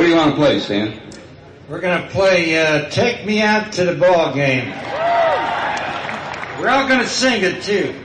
do you want to play, Stan? We're going to play Take Me Out to the Ball Game. We're all going to sing it, too.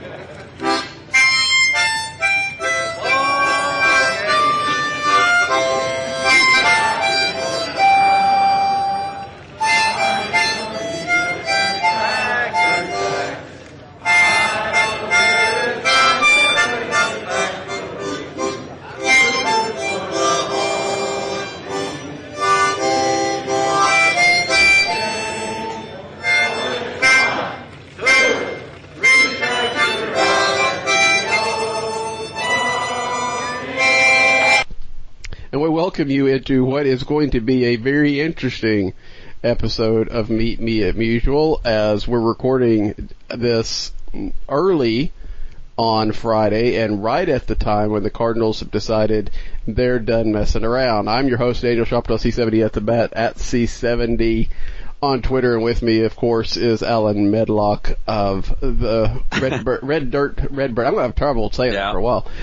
Welcome you into what is going to be a very interesting episode of Meet Me at Mutual, as we're recording this early on Friday and right at the time when the Cardinals have decided they're done messing around. I'm your host, Daniel Shoptaw, C70 at the bat, at C70 on Twitter, and with me, of course, is Alan Medlock of the Red Bird. I'm going to have trouble saying that for a while.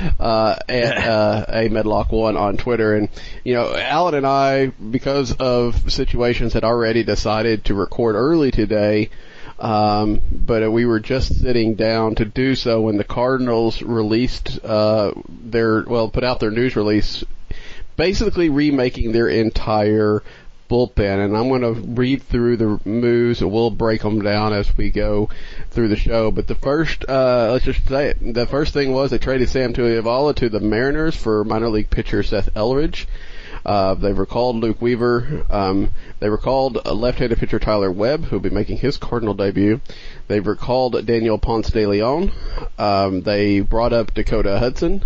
A Medlock1 on Twitter. And, you know, Alan and I, because of situations, had already decided to record early today, but we were just sitting down to do so when the Cardinals released put out their news release, basically remaking their entire bullpen, and I'm going to read through the moves and we'll break them down as we go through the show. But the first, let's just say it, the first thing was they traded Sam Tuiavala to the Mariners for minor league pitcher Seth Elridge. They've recalled Luke Weaver. They recalled left-handed pitcher Tyler Webb, who'll be making his Cardinal debut. They've recalled Daniel Ponce de Leon. They brought up Dakota Hudson.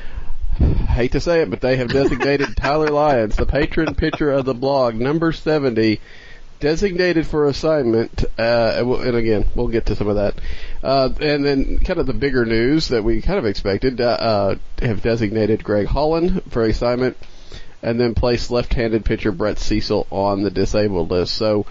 I hate to say it, but they have designated Tyler Lyons, the patron pitcher of the blog, number 70, designated for assignment, and again, we'll get to some of that. And then kind of the bigger news that we kind of expected, have designated Greg Holland for assignment, and then placed left-handed pitcher Brett Cecil on the disabled list. So,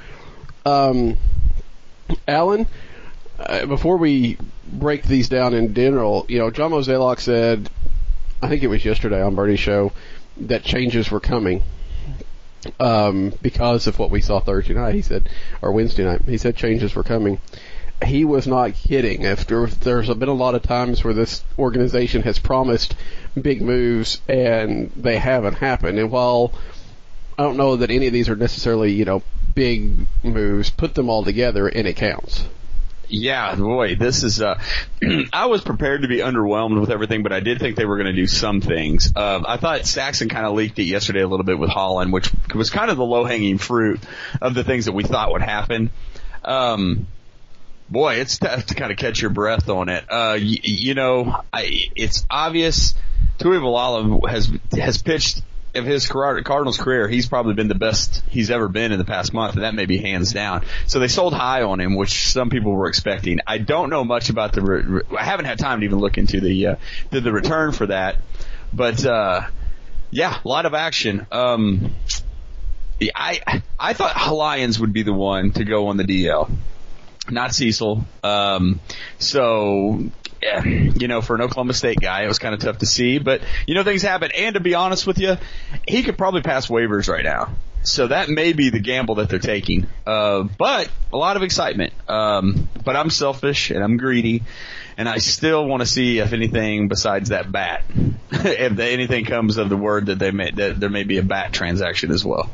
Alan, before we break these down in general, you know, John Mozeliak said, I think it was yesterday on Birdie's show, that changes were coming because of what we saw Thursday night. He said, or Wednesday night, he said changes were coming. He was not kidding. There's been a lot of times where this organization has promised big moves and they haven't happened. And while I don't know that any of these are necessarily, you know, big moves, put them all together and it counts. Yeah, boy, this is, I was prepared to be underwhelmed with everything, but I did think they were going to do some things. I thought Saxon kind of leaked it yesterday a little bit with Holland, which was kind of the low-hanging fruit of the things that we thought would happen. Boy, it's tough to kind of catch your breath on it. It's obvious Tuiavala has pitched of his Cardinals career, he's probably been the best he's ever been in the past month, and that may be hands down. So they sold high on him, which some people were expecting. I don't know much about I haven't had time to even look into the return for that. But, yeah, a lot of action. I thought Lyons would be the one to go on the DL, not Cecil. Yeah, you know, for an Oklahoma State guy, it was kind of tough to see, but, you know, things happen. And to be honest with you, he could probably pass waivers right now. So that may be the gamble that they're taking. But a lot of excitement. But I'm selfish and I'm greedy, and I still want to see if anything besides that bat, if anything comes of the word that that there may be a bat transaction as well.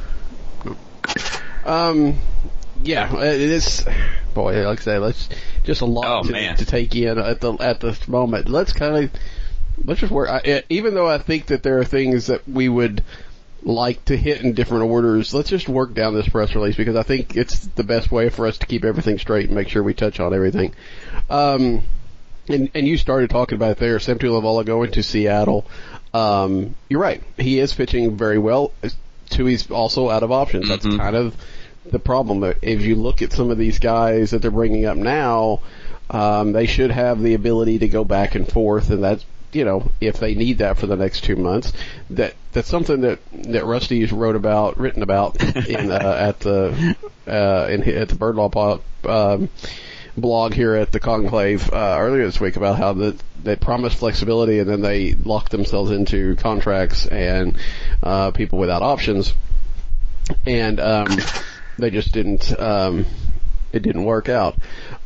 Yeah, it is. Boy, like I say, let's just a lot to take in at the moment. Let's just work. Even though I think that there are things that we would like to hit in different orders, let's just work down this press release because I think it's the best way for us to keep everything straight and make sure we touch on everything. And you started talking about it there. Sam Tuiavala going to Seattle. You're right. He is pitching very well. Tui's also out of options. That's kind of the problem. If you look at some of these guys that they're bringing up now, they should have the ability to go back and forth, and that's, you know, if they need that for the next 2 months, that's something that Rusty's written about in at the Bird Law blog here at the Conclave earlier this week about how they promised flexibility and then they locked themselves into contracts and people without options, and they just didn't. It didn't work out.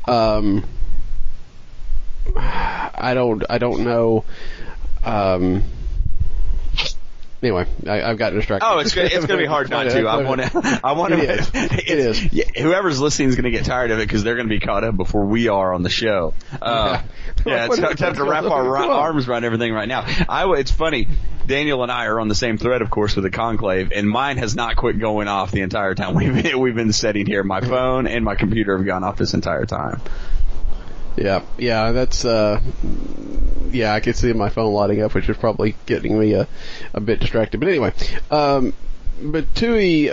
I don't know. Anyway, I've gotten distracted. Oh, it's going to be hard not to. I want to. It is. Yeah, whoever's listening is going to get tired of it because they're going to be caught up before we are on the show. It's tough to wrap our arms around everything right now. It's funny. Daniel and I are on the same thread, of course, with the Conclave, and mine has not quit going off the entire time we've been sitting here. My phone and my computer have gone off this entire time. Yeah, that's, I could see my phone lighting up, which is probably getting me a bit distracted. But anyway, but Tui,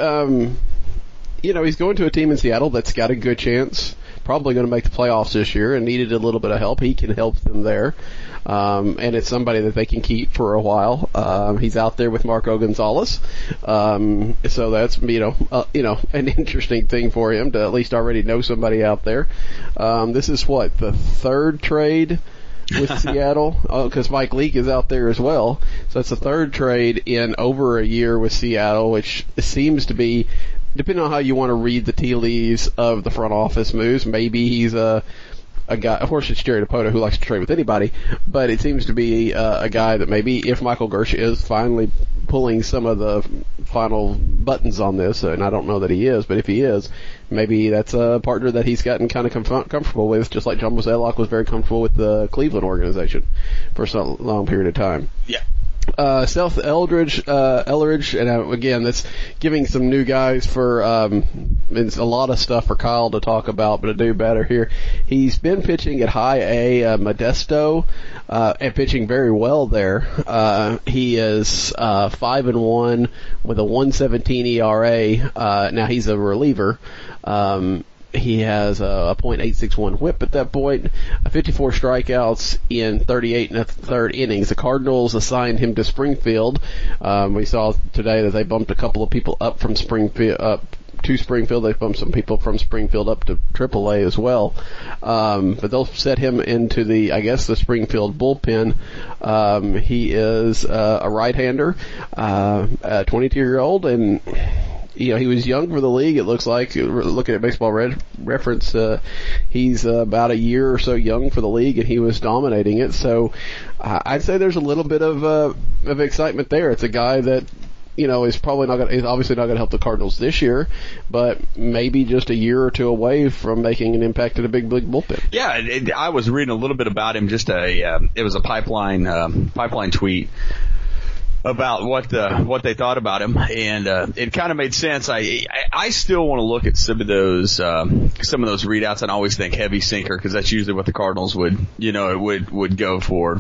he's going to a team in Seattle that's got a good chance, probably going to make the playoffs this year and needed a little bit of help. He can help them there. And it's somebody that they can keep for a while. He's out there with Marco Gonzalez. So that's, an interesting thing for him to at least already know somebody out there. This is the third trade with Seattle? Because Mike Leake is out there as well. So it's the third trade in over a year with Seattle, which seems to be, depending on how you want to read the tea leaves of the front office moves, maybe he's a guy, of course it's Jerry Dipoto who likes to trade with anybody, but it seems to be a guy that maybe if Michael Gersh is finally pulling some of the final buttons on this, and I don't know that he is, but if he is, maybe that's a partner that he's gotten kind of comfortable with, just like John Mozeliak was very comfortable with the Cleveland organization for some long period of time. Yeah. Seth Elleridge, and again, that's giving some new guys it's a lot of stuff for Kyle to talk about, but to do better here. He's been pitching at high A, Modesto, and pitching very well there. He is, 5-1 with a 1.17 ERA. Now he's a reliever. He has a .861 whip at that point, 54 strikeouts in 38 and a third innings. The Cardinals assigned him to Springfield. We saw today that they bumped a couple of people up from Springfield, to Springfield. They bumped some people from Springfield up to AAA as well. But they'll set him into the Springfield bullpen. He is a right-hander, a 22-year-old, and he was young for the league, it looks like. Looking at Baseball Reference, he's about a year or so young for the league, and he was dominating it. So I'd say there's a little bit of excitement there. It's a guy that, is obviously not going to help the Cardinals this year, but maybe just a year or two away from making an impact at a big bullpen. Yeah, I was reading a little bit about him, it was a pipeline tweet about what they thought about him, and it kind of made sense. I still want to look at some of those readouts, and I always think heavy sinker, because that's usually what the Cardinals would go for.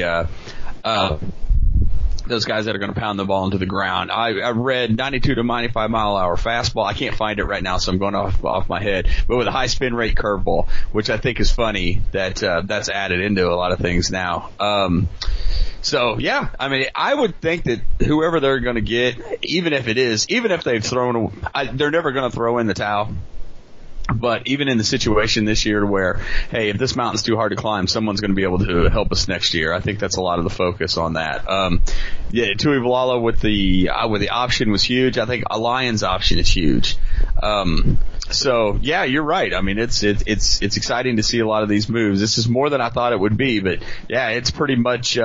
Those guys that are going to pound the ball into the ground. I read 92 to 95 mile an hour fastball. I can't find it right now, so I'm going off my head. But with a high spin rate curveball, which I think is funny that that's added into a lot of things now. So yeah, I would think that whoever they're going to get, even if they've thrown, they're never going to throw in the towel. But even in the situation this year where, hey, if this mountain's too hard to climb, someone's going to be able to help us next year. I think that's a lot of the focus on that. Tuivailala with the option was huge. I think a Lions option is huge. So yeah, you're right. It's exciting to see a lot of these moves. This is more than I thought it would be, but yeah, it's pretty much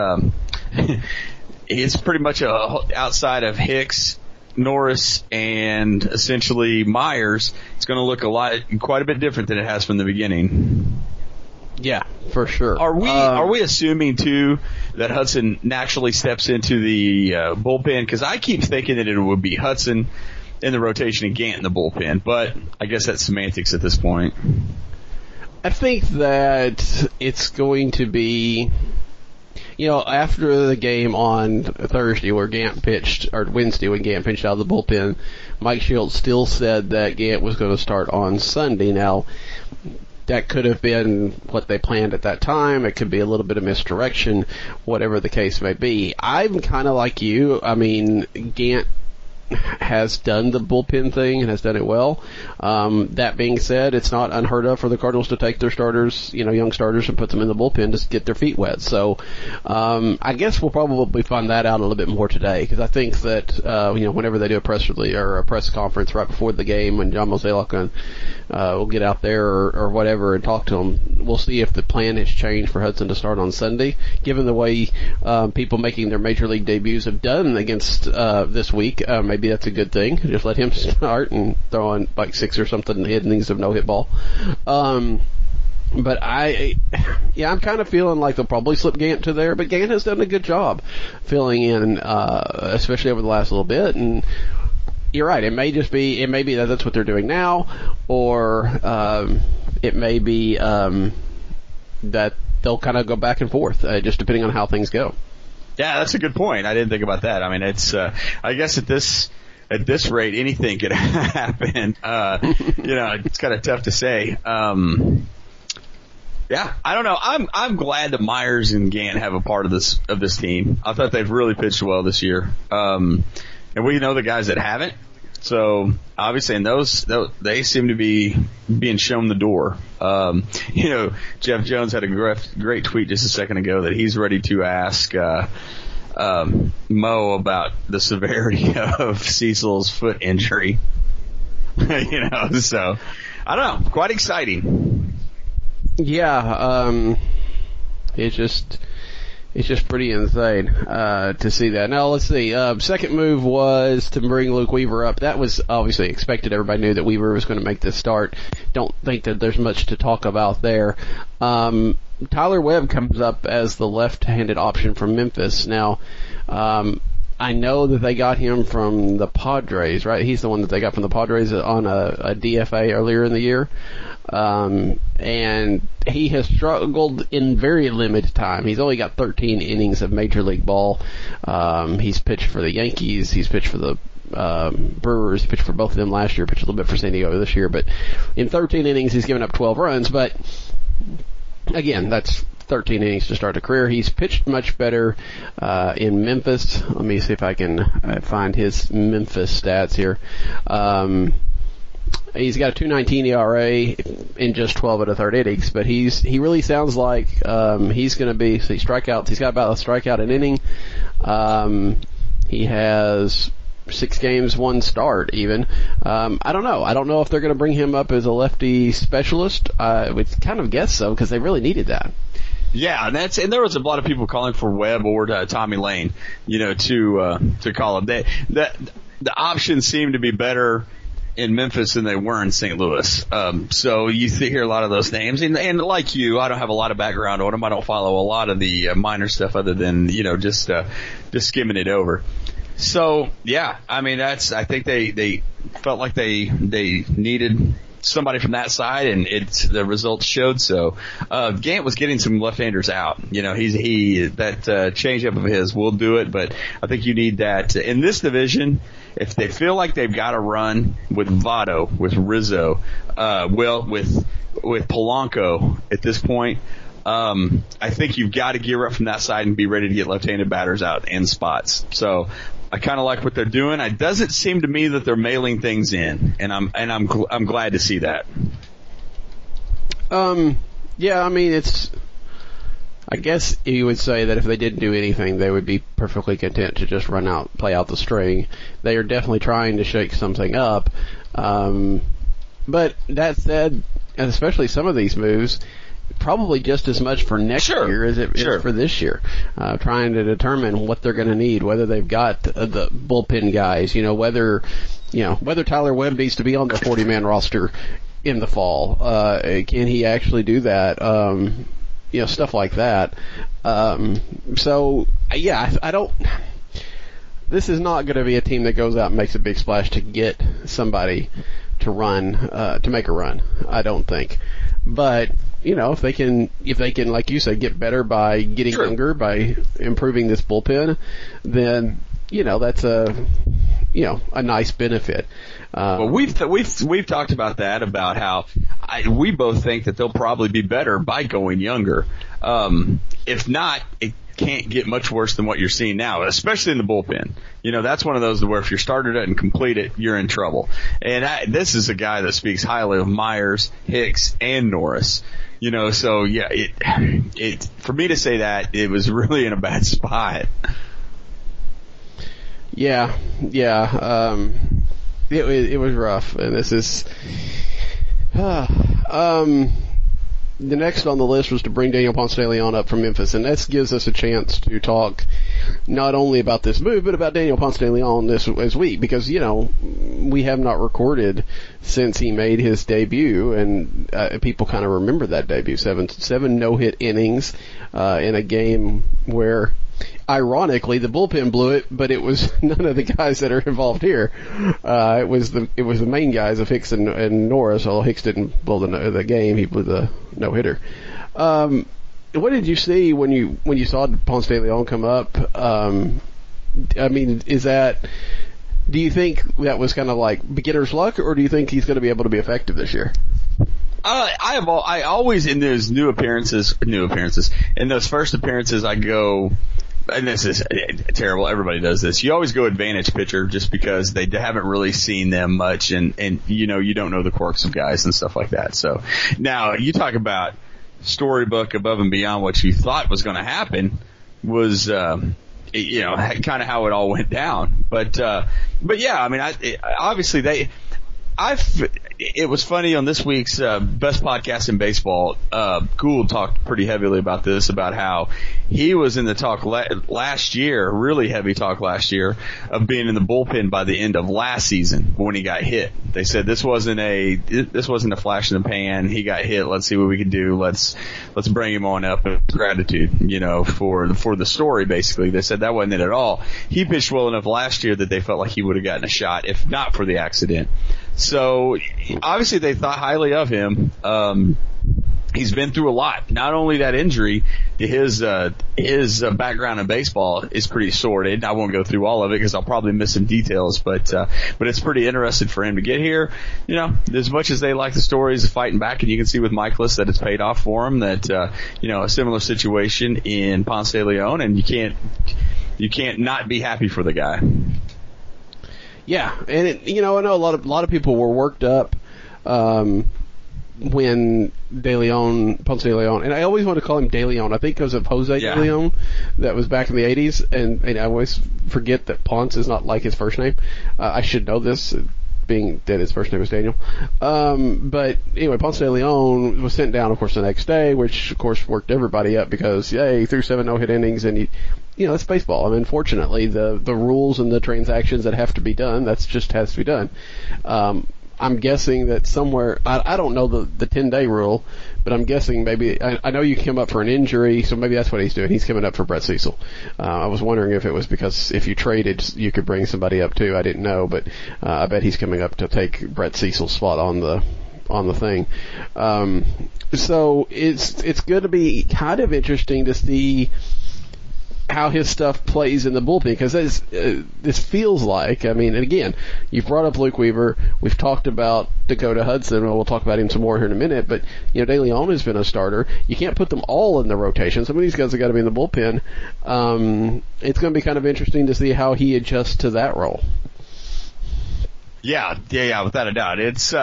outside of Hicks, Norris, and essentially Myers, it's going to look quite a bit different than it has from the beginning. Yeah, for sure. Are we assuming too that Hudson naturally steps into the bullpen? Because I keep thinking that it would be Hudson in the rotation and Gant in the bullpen, but I guess that's semantics at this point. I think that it's going to be, after the game on Thursday where Gant pitched, or Wednesday when Gant pitched out of the bullpen, Mike Shields still said that Gant was going to start on Sunday. Now, that could have been what they planned at that time. It could be a little bit of misdirection, whatever the case may be. I'm kind of like you. Gant has done the bullpen thing and has done it well. That being said, it's not unheard of for the Cardinals to take their starters, young starters, and put them in the bullpen to get their feet wet. So, I guess we'll probably find that out a little bit more today, because I think that, whenever they do a press release or a press conference right before the game, when John Mozeliak will get out there or whatever and talk to them, we'll see if the plan has changed for Hudson to start on Sunday, given the way people making their major league debuts have done against this week. Maybe that's a good thing. Just let him start and throw on like 6 or something innings of no hit ball. But I'm kind of feeling like they'll probably slip Gant to there, but Gant has done a good job filling in, especially over the last little bit. And you're right, it may be that that's what they're doing now, or it may be that they'll kind of go back and forth, just depending on how things go. Yeah, that's a good point. I didn't think about that. I mean, it's, I guess at this rate, anything could happen. It's kind of tough to say. Yeah, I don't know. I'm glad that Myers and Gant have a part of this team. I thought they've really pitched well this year. And we know the guys that haven't. So obviously, and those they seem to be being shown the door. Jeff Jones had a great tweet just a second ago that he's ready to ask Mo about the severity of Cecil's foot injury. So I don't know. Quite exciting. Yeah, it's just pretty insane to see that. Now let's see. Second move was to bring Luke Weaver up. That was obviously expected. Everybody knew that Weaver was going to make this start. Don't think that there's much to talk about there. Tyler Webb comes up as the left-handed option from Memphis. Now, I know that they got him from the Padres, right? He's the one that they got from the Padres on a DFA earlier in the year. And he has struggled in very limited time. He's only got 13 innings of Major League ball. He's pitched for the Yankees. He's pitched for the Brewers. He pitched for both of them last year. Pitched a little bit for San Diego this year. But in 13 innings, he's given up 12 runs. But again, that's 13 innings to start a career. He's pitched much better in Memphis. Let me see if I can find his Memphis stats here. He's got a 2.19 ERA in just 12 and a third innings, but he really sounds like he's going to be strikeouts. He's got about a strikeout an inning. He has 6 games, 1 start even. I don't know. I don't know if they're going to bring him up as a lefty specialist. I would kind of guess so, because they really needed that. Yeah, and there was a lot of people calling for Webb or Tommy Lane, to call him. The options seem to be better in Memphis than they were in St. Louis. So you hear a lot of those names. And like you, I don't have a lot of background on them. I don't follow a lot of the minor stuff other than, just skimming it over. So, yeah, I mean, I think they felt like they needed somebody from that side, and the results showed so. Gant was getting some left-handers out. That changeup of his will do it, but I think you need that in this division. If they feel like they've got to run with Votto, with Rizzo, with Polanco at this point, I think you've got to gear up from that side and be ready to get left-handed batters out in spots. So I kind of like what they're doing. It doesn't seem to me that they're mailing things in, and I'm glad to see that. Yeah, I mean, I guess you would say that if they didn't do anything, they would be perfectly content to just play out the string. They are definitely trying to shake something up. But that said, and especially some of these moves, probably just as much for next year as it is for this year. Trying to determine what they're going to need, whether they've got the bullpen guys, whether Tyler Webb needs to be on the 40-man roster in the fall. Can he actually do that? Stuff like that. So, yeah, I don't... This is not going to be a team that goes out and makes a big splash to get somebody to run, to make a run, I don't think. But, if they can, like you said, get better by getting younger, by improving this bullpen, then, that's a nice benefit. Well, we've talked about that, about how we both think that they'll probably be better by going younger. If not, can't get much worse than what you're seeing now, especially in the bullpen. That's one of those where if your starter doesn't complete it, you're in trouble. And this is a guy that speaks highly of Myers, Hicks, and Norris. So yeah, it for me to say that, it was really in a bad spot. Yeah. It was rough, and this is, the next on the list was to bring Daniel Ponce de Leon up from Memphis, and this gives us a chance to talk not only about this move, but about Daniel Ponce de Leon this week, because, we have not recorded since he made his debut, and people kind of remember that debut. Seven no-hit innings in a game where, ironically, the bullpen blew it, but it was none of the guys that are involved here. It was the main guys of Hicks and Norris, although Hicks didn't blow the game. He blew the no-hitter. What did you see when you saw Ponce de Leon come up? Do you think that was kind of like beginner's luck, or do you think he's going to be able to be effective this year? I always, in those in those first appearances, I go, and this is terrible, everybody does this, you always go advantage pitcher just because they haven't really seen them much, and you don't know the quirks of guys and stuff like that. So now you talk about storybook above and beyond what you thought was going to happen was, kind of how it all went down. But yeah, obviously it was funny on this week's Best Podcast in Baseball. Gould talked pretty heavily about this, about how he was in the talk last year, really heavy talk last year, of being in the bullpen by the end of last season when he got hit. They said this wasn't a flash in the pan. He got hit. Let's see what we can do. Let's bring him on up. Gratitude, for the story. Basically, they said that wasn't it at all. He pitched well enough last year that they felt like he would have gotten a shot if not for the accident. So obviously they thought highly of him. He's been through a lot. Not only that injury, his background in baseball is pretty sordid. I won't go through all of it because I'll probably miss some details, but it's pretty interesting for him to get here. As much as they like the stories of fighting back, and you can see with Michaelis that it's paid off for him, that, a similar situation in Ponce de Leon, and you can't not be happy for the guy. Yeah, and I know a lot of people were worked up when Ponce de Leon, and I always want to call him De Leon, I think because of Jose De Leon, that was back in the 80s, and I always forget that Ponce is not like his first name. I should know this, being that his first name was Daniel. But anyway, Ponce de Leon was sent down, of course, the next day, which, of course, worked everybody up because, he threw 7 no-hit innings, and it's baseball. Unfortunately, the rules and the transactions that have to be done, that's just has to be done. I'm guessing that somewhere, I don't know the 10-day rule, but I'm guessing maybe, I know you come up for an injury, so maybe that's what he's doing. He's coming up for Brett Cecil. I was wondering if it was because if you traded, you could bring somebody up too. I didn't know, but I bet he's coming up to take Brett Cecil's spot on the thing. So it's going to be kind of interesting to see how his stuff plays in the bullpen, because this feels like, and again, you've brought up Luke Weaver, we've talked about Dakota Hudson, we'll talk about him some more here in a minute, but, De Leon has been a starter. You can't put them all in the rotation. Some of these guys have got to be in the bullpen. It's going to be kind of interesting to see how he adjusts to that role. Yeah, without a doubt. It's,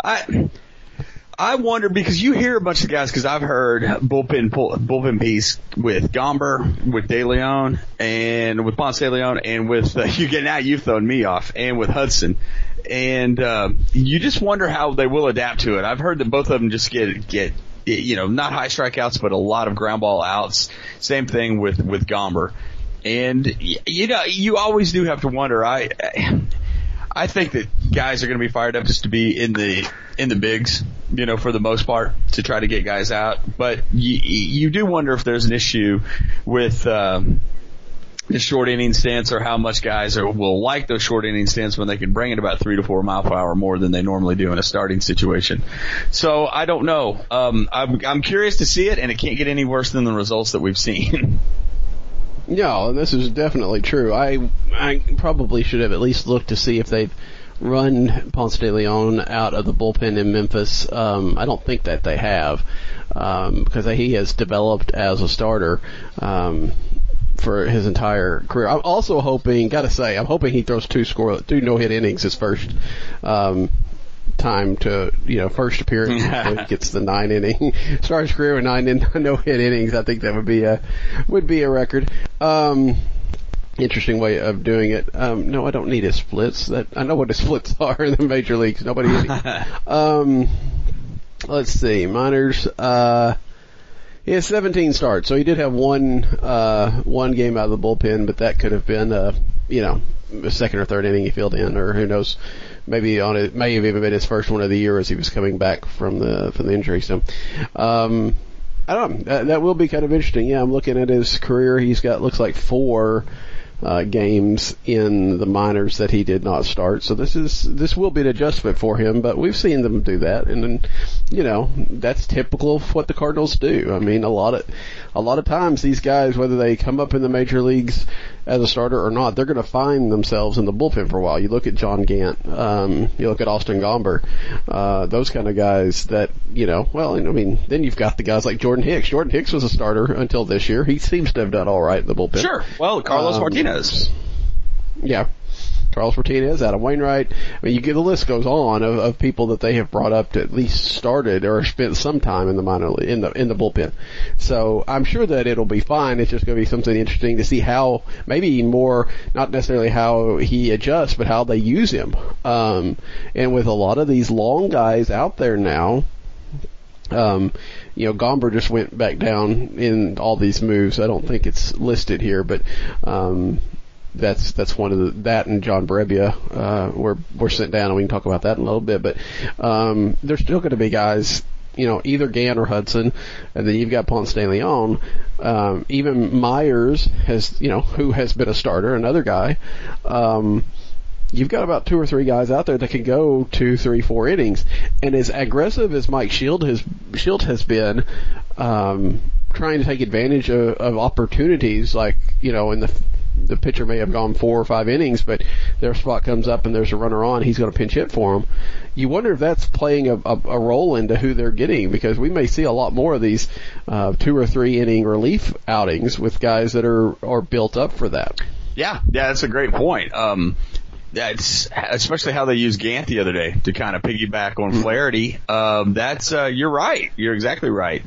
I wonder, because you hear a bunch of guys, because I've heard bullpen piece with Gomber, with De Leon, and with Ponce de Leon, and with you've thrown me off, and with Hudson, and you just wonder how they will adapt to it. I've heard that both of them just get not high strikeouts, but a lot of ground ball outs. Same thing with Gomber, and you always do have to wonder. I think that guys are going to be fired up just to be in the bigs, for the most part, to try to get guys out. But you do wonder if there's an issue with the short inning stance, or how much guys will like those short inning stance when they can bring it about 3 to 4 miles per hour more than they normally do in a starting situation. So I don't know. I'm curious to see it, and it can't get any worse than the results that we've seen. No, this is definitely true. I probably should have at least looked to see if they've run Ponce de Leon out of the bullpen in Memphis. I don't think that they have, because he has developed as a starter. for his entire career. I'm also hoping, I'm hoping he throws two no-hit innings his first time to, first appearance when he gets the 9 inning. Starts his career with 9 no-hit innings. I think that would be a record. Interesting way of doing it. No, I don't need his splits. I know what his splits are in the major leagues. Nobody. Let's see, minors. He has 17 starts, so he did have one game out of the bullpen, but that could have been a second or third inning he filled in, or who knows, may have even been his first one of the year as he was coming back from the injury. So, I don't know. That will be kind of interesting. Yeah, I'm looking at his career. He's got, looks like 4 games in the minors that he did not start. So this will be an adjustment for him, but we've seen them do that, and then, that's typical of what the Cardinals do. I mean, a lot of times these guys, whether they come up in the major leagues as a starter or not, they're going to find themselves in the bullpen for a while. You look at John Gant, you look at Austin Gomber, those kind of guys that, then you've got the guys like Jordan Hicks. Jordan Hicks was a starter until this year. He seems to have done all right in the bullpen. Sure. Well, Carlos Martinez. Yeah. Carlos Martinez, Adam Wainwright. I mean, the list goes on of people that they have brought up to at least started or spent some time in the minor league, in the bullpen. So I'm sure that it'll be fine. It's just going to be something interesting to see how, maybe more, not necessarily how he adjusts, but how they use him. And with a lot of these long guys out there now, Gomber just went back down in all these moves. I don't think it's listed here, but, that's one of that and John Brebbia, we're sent down, and we can talk about that in a little bit, but, there's still going to be guys, either Gant or Hudson, and then you've got Ponce de Leon, even Myers who has been a starter, another guy, you've got about 2 or 3 guys out there that can go 2, 3, 4 innings, and as aggressive as Mike Shield has been, trying to take advantage of opportunities, like, in the pitcher may have gone 4 or 5 innings, but their spot comes up and there's a runner on, he's going to pinch hit for them. You wonder if that's playing a role into who they're getting, because we may see a lot more of these 2 or 3 inning relief outings with guys that are built up for that. Yeah, that's a great point. That's especially how they used Gant the other day to kind of piggyback on Flaherty. You're right. You're exactly right.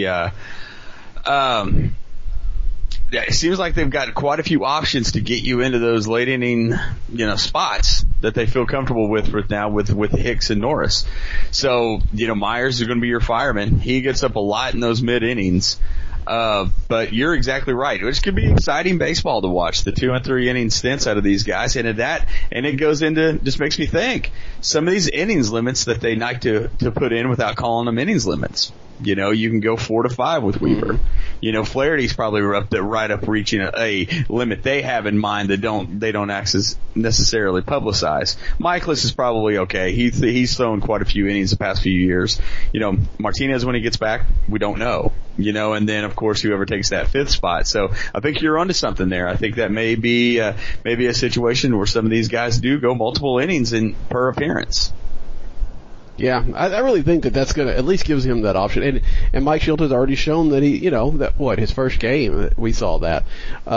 It seems like they've got quite a few options to get you into those late inning, spots that they feel comfortable with now with Hicks and Norris. So, Myers is going to be your fireman. He gets up a lot in those mid innings. But you're exactly right. It could be exciting baseball to watch, the 2 and 3 inning stints out of these guys. And it goes into, just makes me think, some of these innings limits that they like to put in without calling them innings limits. You can go 4 to 5 with Weaver. Flaherty's probably right up reaching a limit they have in mind that they don't necessarily publicize. Michaelis is probably okay. He's thrown quite a few innings the past few years. Martinez, when he gets back, we don't know. And then of course whoever takes that 5th spot. So I think you're onto something there. I think that may be a situation where some of these guys do go multiple innings per appearance. Yeah, I really think that's going to at least gives him that option. And Mike Shield has already shown that his first game, we saw that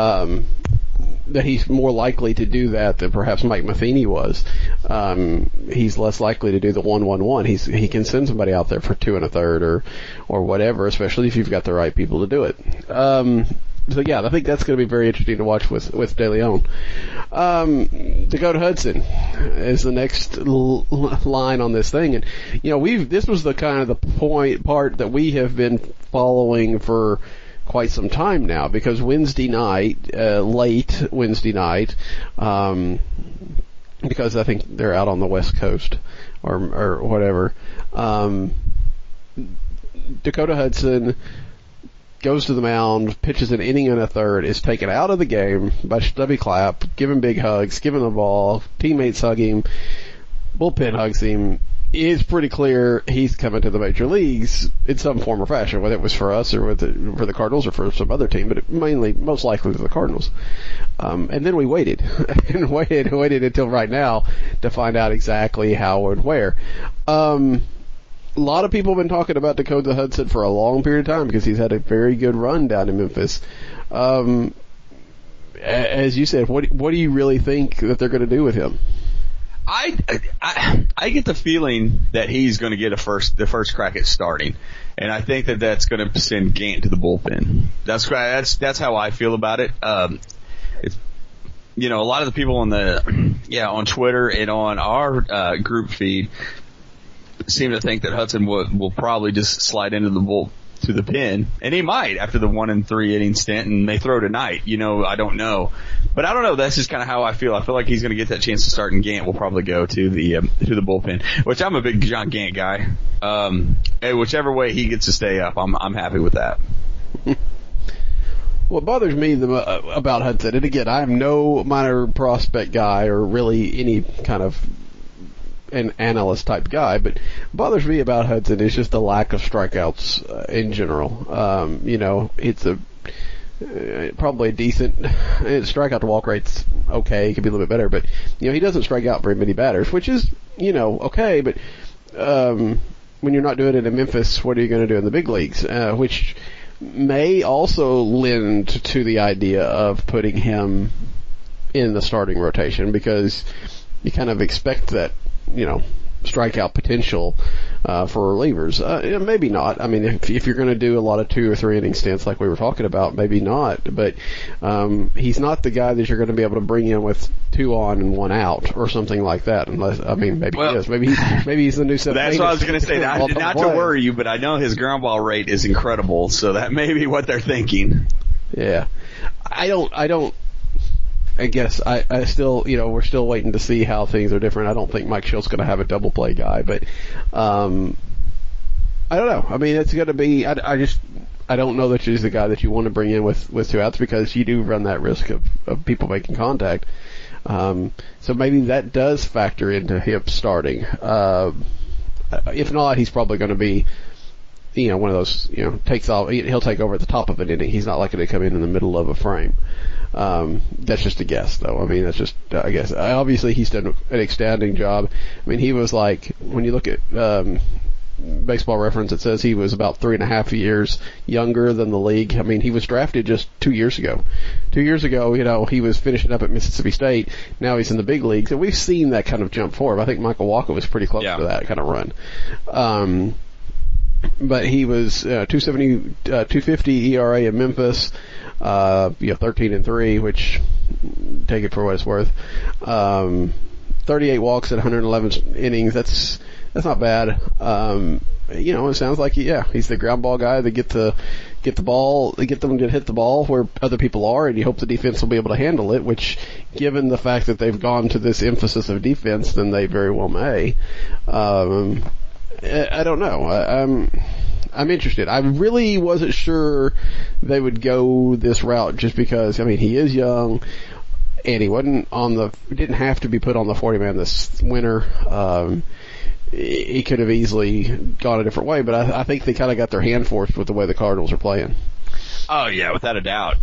he's more likely to do that than perhaps Mike Matheny was. He's less likely to do the 1-1-1. He can send somebody out there for 2 1/3 or whatever, especially if you've got the right people to do it. So yeah, I think that's going to be very interesting to watch with De Leon. Dakota Hudson is the next line on this thing, and this was the kind of the part that we have been following for quite some time now, because Wednesday night, late Wednesday night, because I think they're out on the West Coast or whatever, Dakota Hudson goes to the mound, pitches an inning and a third, is taken out of the game by Stubby Clapp, giving big hugs, giving the ball, teammates hug him, bullpen hugs him. It's pretty clear he's coming to the major leagues in some form or fashion, whether it was for us or for the Cardinals or for some other team, but most likely to the Cardinals. And then we waited and waited until right now to find out exactly how and where. A lot of people have been talking about Dakota Hudson for a long period of time because he's had a very good run down in Memphis. as you said, what do you really think that they're going to do with him? I get the feeling that he's going to get the first crack at starting, and I think that that's going to send Gant to the bullpen. That's how I feel about it. It's, a lot of the people on Twitter and on our group feed seem to think that Hudson will probably just slide into the pen, and he might after the 1-3 inning stint, and they throw tonight. I don't know, but I don't know. That's just kind of how I feel. I feel like he's going to get that chance to start, and Gant will probably go to the bullpen, which I'm a big John Gant guy. And whichever way he gets to stay up, I'm happy with that. What bothers me about Hudson, and again, I'm no minor prospect guy or really any kind of an analyst type guy, but what bothers me about Hudson is just the lack of strikeouts in general. It's probably a decent strikeout to walk rate's okay. It could be a little bit better, but he doesn't strike out very many batters, which is okay. But when you're not doing it in Memphis, what are you going to do in the big leagues? Which may also lend to the idea of putting him in the starting rotation, because you kind of expect that strikeout potential for relievers. Maybe not. I mean, if you're going to do a lot of 2 or 3 inning stints like we were talking about, maybe not. But he's not the guy that you're going to be able to bring in with 2 on and 1 out or something like that. Unless, maybe he is. Maybe he's the new Seth. That's what I was going to say. Not to worry you, but I know his ground ball rate is incredible, so that may be what they're thinking. Yeah, I guess I still, we're still waiting to see how things are different. I don't think Mike Schultz going to have a double play guy, but I don't know. I mean, it's going to be. I don't know that he's the guy that you want to bring in with 2 outs, because you do run that risk of people making contact. So maybe that does factor into him starting. If not, he's probably going to be, one of those, takes off. He'll take over at the top of an inning. He's not likely to come in the middle of a frame. That's just a guess, though. I mean, that's just a guess. Obviously, he's done an outstanding job. I mean, he was like, when you look at Baseball Reference, it says he was about 3.5 years younger than the league. I mean, he was drafted just 2 years ago. 2 years ago, he was finishing up at Mississippi State. Now he's in the big leagues, and we've seen that kind of jump forward. I think Michael Walker was pretty close to that kind of run. But he was 270, 250 ERA in Memphis, 13-3, which take it for what it's worth. 38 walks at 111 innings. That's not bad. It sounds like he's the ground ball guy that get them to hit the ball where other people are, and you hope the defense will be able to handle it, which, given the fact that they've gone to this emphasis of defense, then they very well may. I don't know. I'm interested. I really wasn't sure they would go this route, just because, he is young, and he didn't have to be put on the 40-man this winter. He could have easily gone a different way, but I think they kind of got their hand forced with the way the Cardinals are playing. Oh yeah, without a doubt.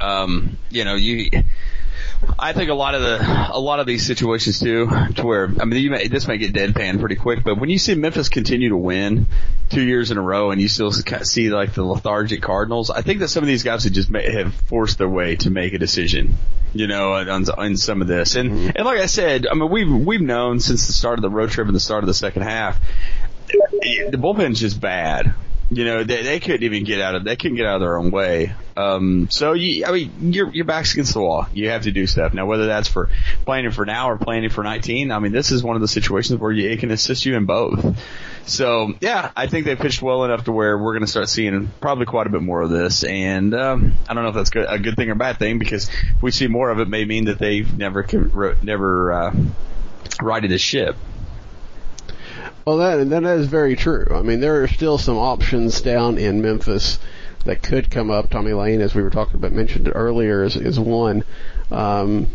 I think a lot of these situations too, to where, this may get deadpan pretty quick, but when you see Memphis continue to win 2 years in a row, and you still see like the lethargic Cardinals, I think that some of these guys have forced their way to make a decision, on some of this. And like I said, we've known since the start of the road trip and the start of the second half, the bullpen's just bad. They couldn't even get out of their own way. Your back's against the wall. You have to do stuff. Now, whether that's for planning for now or planning for 19, this is one of the situations where it can assist you in both. So, yeah, I think they pitched well enough to where we're going to start seeing probably quite a bit more of this. And, I don't know if that's a good thing or bad thing, because if we see more of it, may mean that they've never righted the ship. Well, that is very true. There are still some options down in Memphis that could come up. Tommy Lane, as we were talking about, mentioned earlier, is one. I'm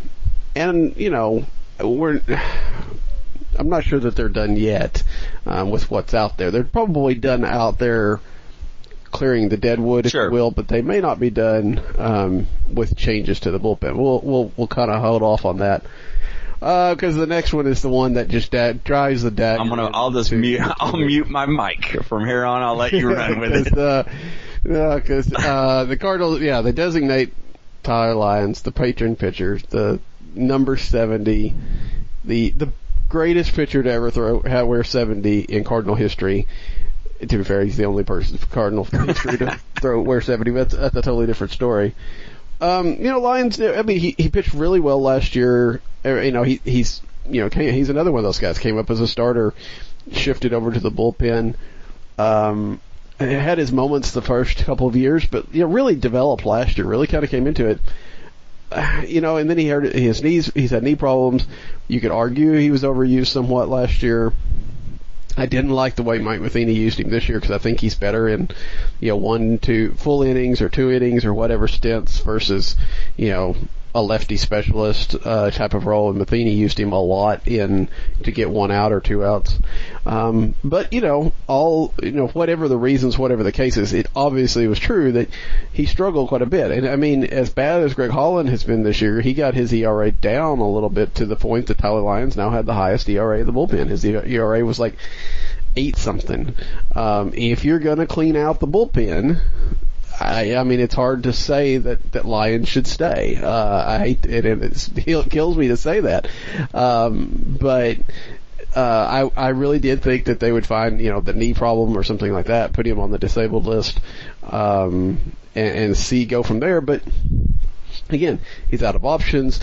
not sure that they're done yet with what's out there. They're probably done out there clearing the deadwood, if you will, but they may not be done with changes to the bullpen. We'll kind of hold off on that. Because the next one is the one that just drives the dad. I'll mute my mic from here on. I'll let you run with it. Because the Cardinals, they designate Tyler Lyons, the patron pitcher, the number 70, the greatest pitcher to ever wear 70 in Cardinal history. To be fair, he's the only person in Cardinal history to wear 70, but that's a totally different story. Lyons, I mean, he pitched really well last year. He's another one of those guys. Came up as a starter, shifted over to the bullpen. Had his moments the first couple of years, but really developed last year. Really kind of came into it. And then he hurt his knees. He's had knee problems. You could argue he was overused somewhat last year. I didn't like the way Mike Matheny used him this year because I think he's better in, 1-2 full innings or 2 innings or whatever stints versus, a lefty specialist type of role, and Matheny used him a lot to get 1 out or 2 outs. But whatever the reasons, whatever the cases, it obviously was true that he struggled quite a bit. And I mean, as bad as Greg Holland has been this year, he got his ERA down a little bit to the point that Tyler Lyons now had the highest ERA of the bullpen. His ERA was like 8 something. If you're going to clean out the bullpen, I mean, it's hard to say that Lyons should stay. I hate it, and it kills me to say that. But I really did think that they would find, the knee problem or something like that, put him on the disabled list, and go from there. But again, he's out of options.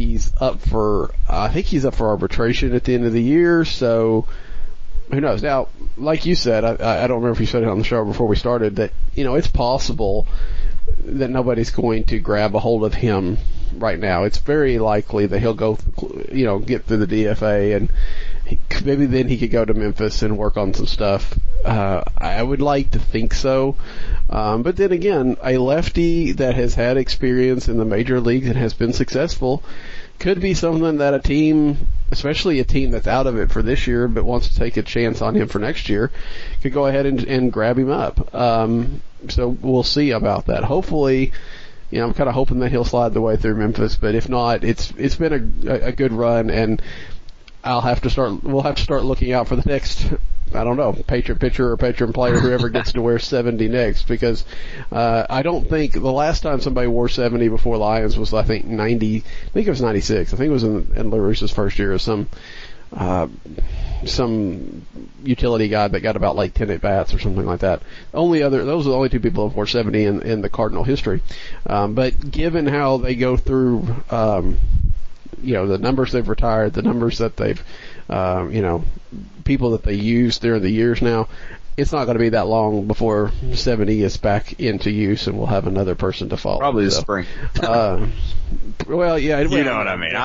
I think he's up for arbitration at the end of the year, so who knows? Now, like you said, I don't remember if you said it on the show before we started, that, it's possible that nobody's going to grab a hold of him right now. It's very likely that he'll go, get through the DFA, and maybe then he could go to Memphis and work on some stuff. I would like to think so. But then again, a lefty that has had experience in the major leagues and has been successful could be something that a team, especially a team that's out of it for this year but wants to take a chance on him for next year, could go ahead and grab him up. So we'll see about that. Hopefully, I'm kind of hoping that he'll slide the way through Memphis, but if not, it's been a good run, and we'll have to start looking out for the next, I don't know, patron pitcher or patron player, whoever gets to wear 70 next, because I don't think the last time somebody wore 70 before Lyons was, I think, 90. I think it was 96. I think it was in La Russa's first year, as some utility guy that got about like 10 at bats or something like that. Those are the only 2 people who wore 70 in the Cardinal history. But given how they go through, the numbers they've retired, the numbers that they've, people that they use during the years now, it's not going to be that long before 70 is back into use, and we'll have another person to follow. Probably this spring. Well, yeah, you know what I mean.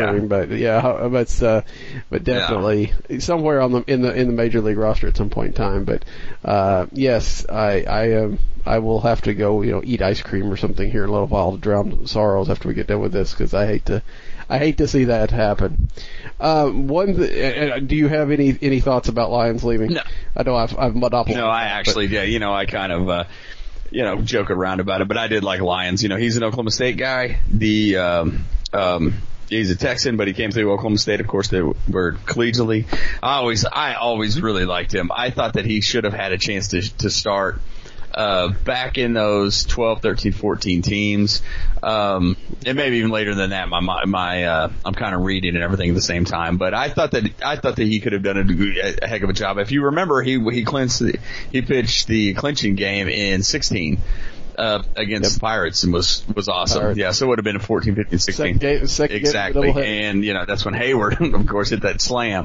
But definitely somewhere in the major league roster at some point in time. But yes, I will have to go, eat ice cream or something here in a little while to drown sorrows after we get done with this, because I hate to see that happen. Do you have any thoughts about Lyons leaving? No. I know I've monopolized. No, I actually did. I kind of, joke around about it, but I did like Lyons. He's an Oklahoma State guy. He's a Texan, but he came through Oklahoma State. Of course, they were collegially. I always really liked him. I thought that he should have had a chance to start back in those 12, 13, 14 teams, and maybe even later than that. I'm kind of reading and everything at the same time, but I thought that he could have done a heck of a job. If you remember, he pitched the clinching game in 16. Against the Pirates, and was awesome. Pirates. Yeah, so it would have been a 14, 15, 16. Second exactly. And, that's when Hayward, of course, hit that slam.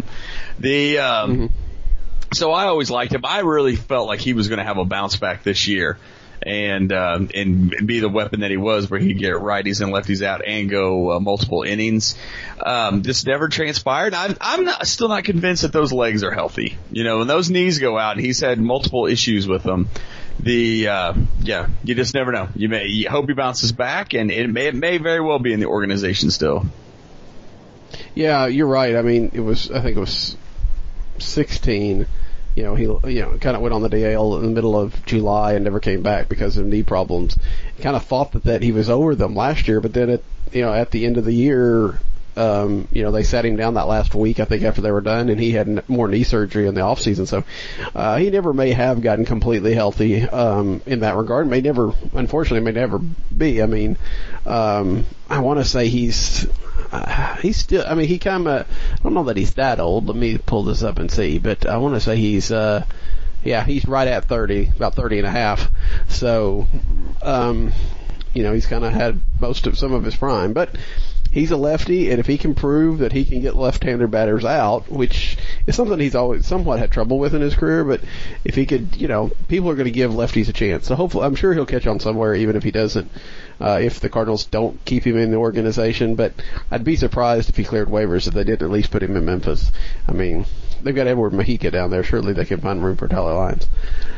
So I always liked him. I really felt like he was going to have a bounce back this year and be the weapon that he was, where he'd get righties and lefties out and go multiple innings. This never transpired. I'm still not convinced that those legs are healthy. When those knees go out, and he's had multiple issues with them. You just never know. You hope he bounces back, and it may very well be in the organization still. Yeah, you're right. I mean, I think it was 16. He kind of went on the DL in the middle of July and never came back because of knee problems. Kind of thought that he was over them last year, but then at the end of the year, They sat him down that last week, I think, after they were done, and he had more knee surgery in the off season. So, he never may have gotten completely healthy, in that regard. Unfortunately, may never be. I mean, I want to say he's still, I mean, I don't know that he's that old. Let me pull this up and see, but I want to say he's right at 30, about 30 and a half. So, he's kind of had some of his prime, but he's a lefty, and if he can prove that he can get left-handed batters out, which is something he's always somewhat had trouble with in his career, but if he could, people are going to give lefties a chance. So hopefully, I'm sure he'll catch on somewhere, even if he doesn't, if the Cardinals don't keep him in the organization. But I'd be surprised if he cleared waivers if they didn't at least put him in Memphis. I mean, they've got Edward Mujica down there. Surely they can find room for Tyler Lyons.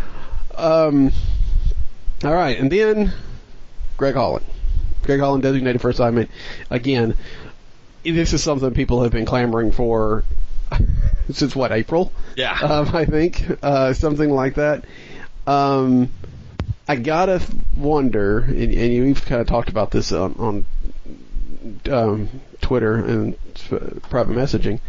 All right, and then Greg Holland. Greg Holland designated for assignment. Again, this is something people have been clamoring for since April? Yeah. I think. Something like that. I gotta wonder, and you've kind of talked about this on Twitter and private messaging.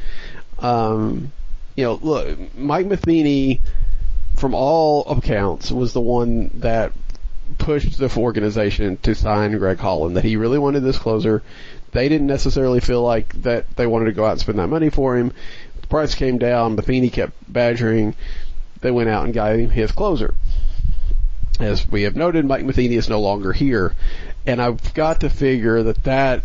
Look, Mike Matheny, from all accounts, was the one that pushed the organization to sign Greg Holland, that he really wanted this closer. They didn't necessarily feel like that they wanted to go out and spend that money for him. The price came down. Matheny kept badgering. They went out and got him his closer. As we have noted, Mike Matheny is no longer here. And I've got to figure that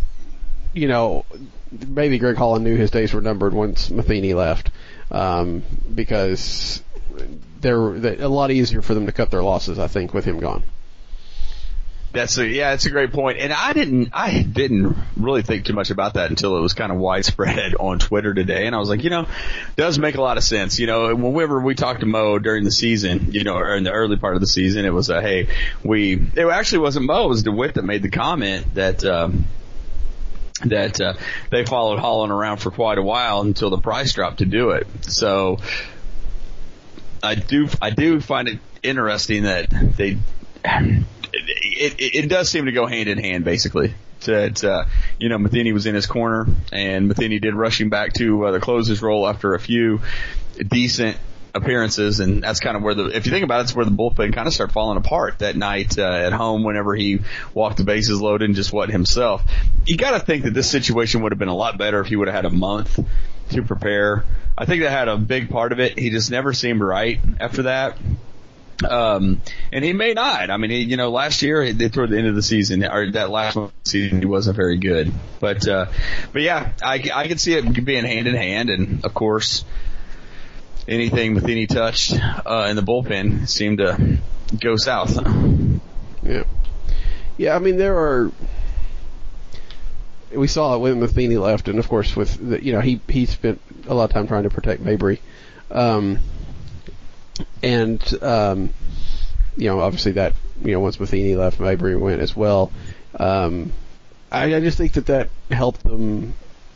maybe Greg Holland knew his days were numbered once Matheny left, because they're a lot easier for them to cut their losses, I think, with him gone. That's a great point. And I didn't really think too much about that until it was kind of widespread on Twitter today. And I was like, does make a lot of sense. Whenever we talked to Mo during the season, or in the early part of the season, it was it actually wasn't Mo, it was DeWitt that made the comment that they followed Holland around for quite a while until the price dropped to do it. So I do find it interesting that it does seem to go hand in hand, basically. Matheny was in his corner, and Matheny did rush him back to the closer's role after a few decent appearances, and that's kind of where if you think about it, it's where the bullpen kind of started falling apart that night at home whenever he walked the bases loaded and just wasn't himself. You got to think that this situation would have been a lot better if he would have had a month to prepare. I think that had a big part of it. He just never seemed right after that. And he may not. I mean, last year, toward the end of the season, or that last one season, he wasn't very good. But yeah, I can see it being hand in hand. And of course, anything Matheny touched, in the bullpen seemed to go south. Yeah. Yeah, I mean, we saw it when Matheny left, and of course with he spent a lot of time trying to protect Mabry. Obviously that, once Matheny left, Mabry went as well. I just think that helped them.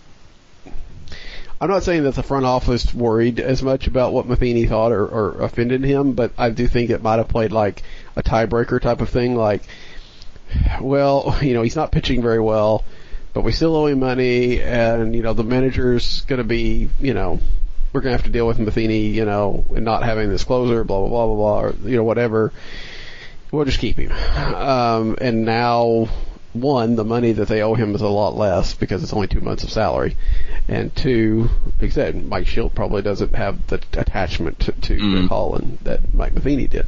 I'm not saying that the front office worried as much about what Matheny thought or offended him, but I do think it might have played like a tiebreaker type of thing. Like, well, he's not pitching very well, but we still owe him money, and, the manager's going to be, we're going to have to deal with Matheny, and not having this closer, blah, blah, blah, blah, blah, or, whatever. We'll just keep him. And now, one, the money that they owe him is a lot less because it's only 2 months of salary. And two, like I said, Mike Shildt probably doesn't have the attachment to Greg Holland that Mike Matheny did.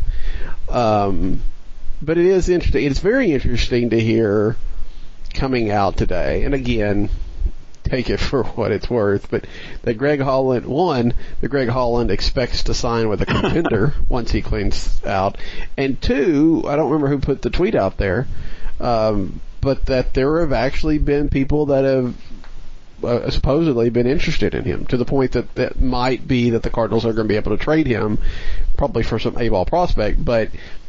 But it is interesting. It's very interesting to hear coming out today. And again, take it for what it's worth, but that Greg Holland expects to sign with a contender once he cleans out. And two, I don't remember who put the tweet out there, but that there have actually been people that have supposedly been interested in him, to the point that might be that the Cardinals are going to be able to trade him, probably for some A-ball prospect, but,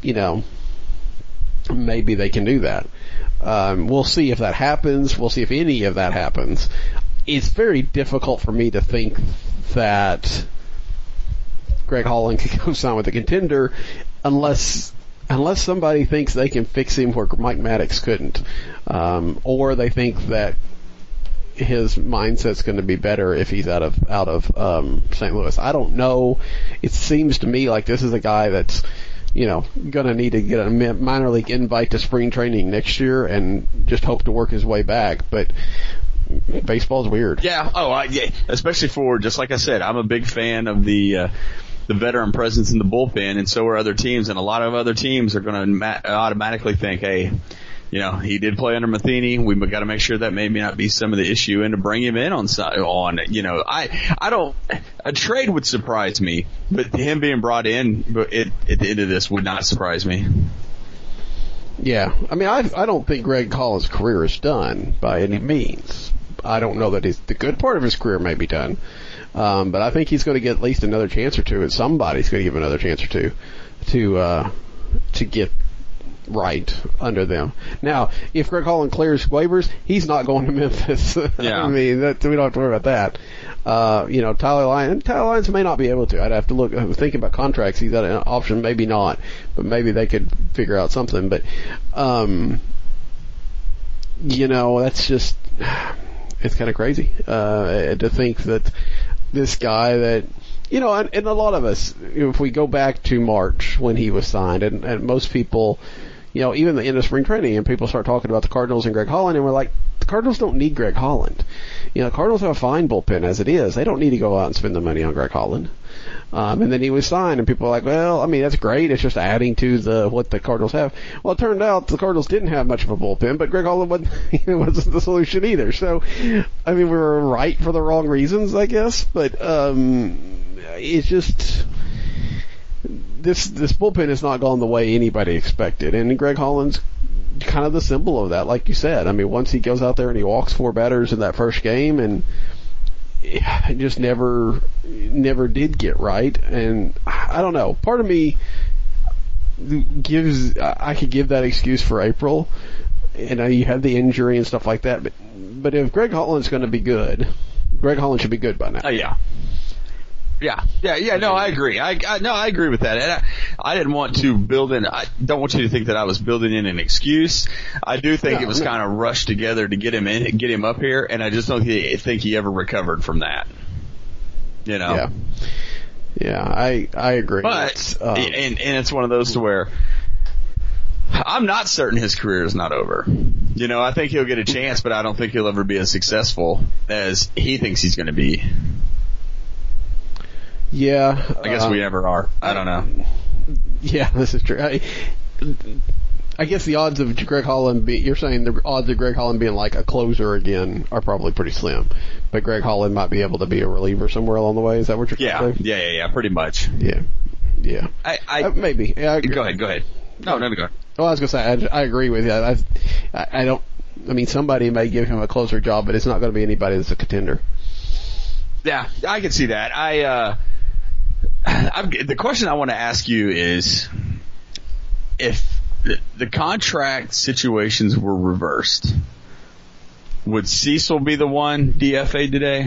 maybe they can do that. We'll see if that happens. We'll see if any of that happens. It's very difficult for me to think that Greg Holland could go sign with a contender unless somebody thinks they can fix him where Mike Maddox couldn't, or they think that his mindset's going to be better if he's out of St. Louis. I don't know. It seems to me like this is a guy that's, going to need to get a minor league invite to spring training next year and just hope to work his way back. But baseball's weird. Yeah. Yeah. Especially for, just like I said, I'm a big fan of the veteran presence in the bullpen, and so are other teams. And a lot of other teams are going to automatically think, hey, he did play under Matheny. We've got to make sure that maybe not be some of the issue, and to bring him in a trade would surprise me, but him being brought in at the end of this would not surprise me. Yeah. I mean, I don't think Greg Holland's career is done by any means. I don't know that the good part of his career may be done. But I think he's going to get at least another chance or two, and somebody's going to give him another chance or two to get right under them. Now, if Greg Holland clears waivers, he's not going to Memphis. Yeah. I mean, we don't have to worry about that. Tyler Lyons may not be able to. I'd have to look. Thinking about contracts, he's got an option, maybe not, but maybe they could figure out something. But, that's just, it's kind of crazy, to think that this guy that, and a lot of us, if we go back to March when he was signed, and most people, even the end of spring training, and people start talking about the Cardinals and Greg Holland, and we're like, the Cardinals don't need Greg Holland. The Cardinals have a fine bullpen as it is. They don't need to go out and spend the money on Greg Holland. And then he was signed, and people were like, well, I mean, that's great. It's just adding to what the Cardinals have. Well, it turned out the Cardinals didn't have much of a bullpen, but Greg Holland wasn't the solution either. So, I mean, we were right for the wrong reasons, I guess. But it's just, this bullpen has not gone the way anybody expected. And Greg Holland's kind of the symbol of that, like you said. I mean, once he goes out there and he walks 4 batters in that first game, and it just never did get right. And I don't know. Part of me I could give that excuse for April, and you had the injury and stuff like that. But if Greg Holland's going to be good, Greg Holland should be good by now. Yeah. No, I agree. I agree with that. And I didn't want to I don't want you to think that I was building in an excuse. I do think it was kind of rushed together to get him up here, and I just don't think he ever recovered from that. Yeah, I agree. But and it's one of those to where I'm not certain his career is not over. I think he'll get a chance, but I don't think he'll ever be as successful as he thinks he's going to be. Yeah. I guess we never are. I don't know. Yeah, this is true. I guess the odds of Greg Holland you're saying the odds of Greg Holland being like a closer again are probably pretty slim. But Greg Holland might be able to be a reliever somewhere along the way. Is that what you're saying? Yeah, pretty much. Yeah. Maybe. Yeah, go ahead. No, go ahead. Well, I was going to say, I agree with you. I mean, somebody may give him a closer job, but it's not going to be anybody that's a contender. Yeah, I can see that. The question I want to ask you is, if the contract situations were reversed, would Cecil be the one DFA'd today?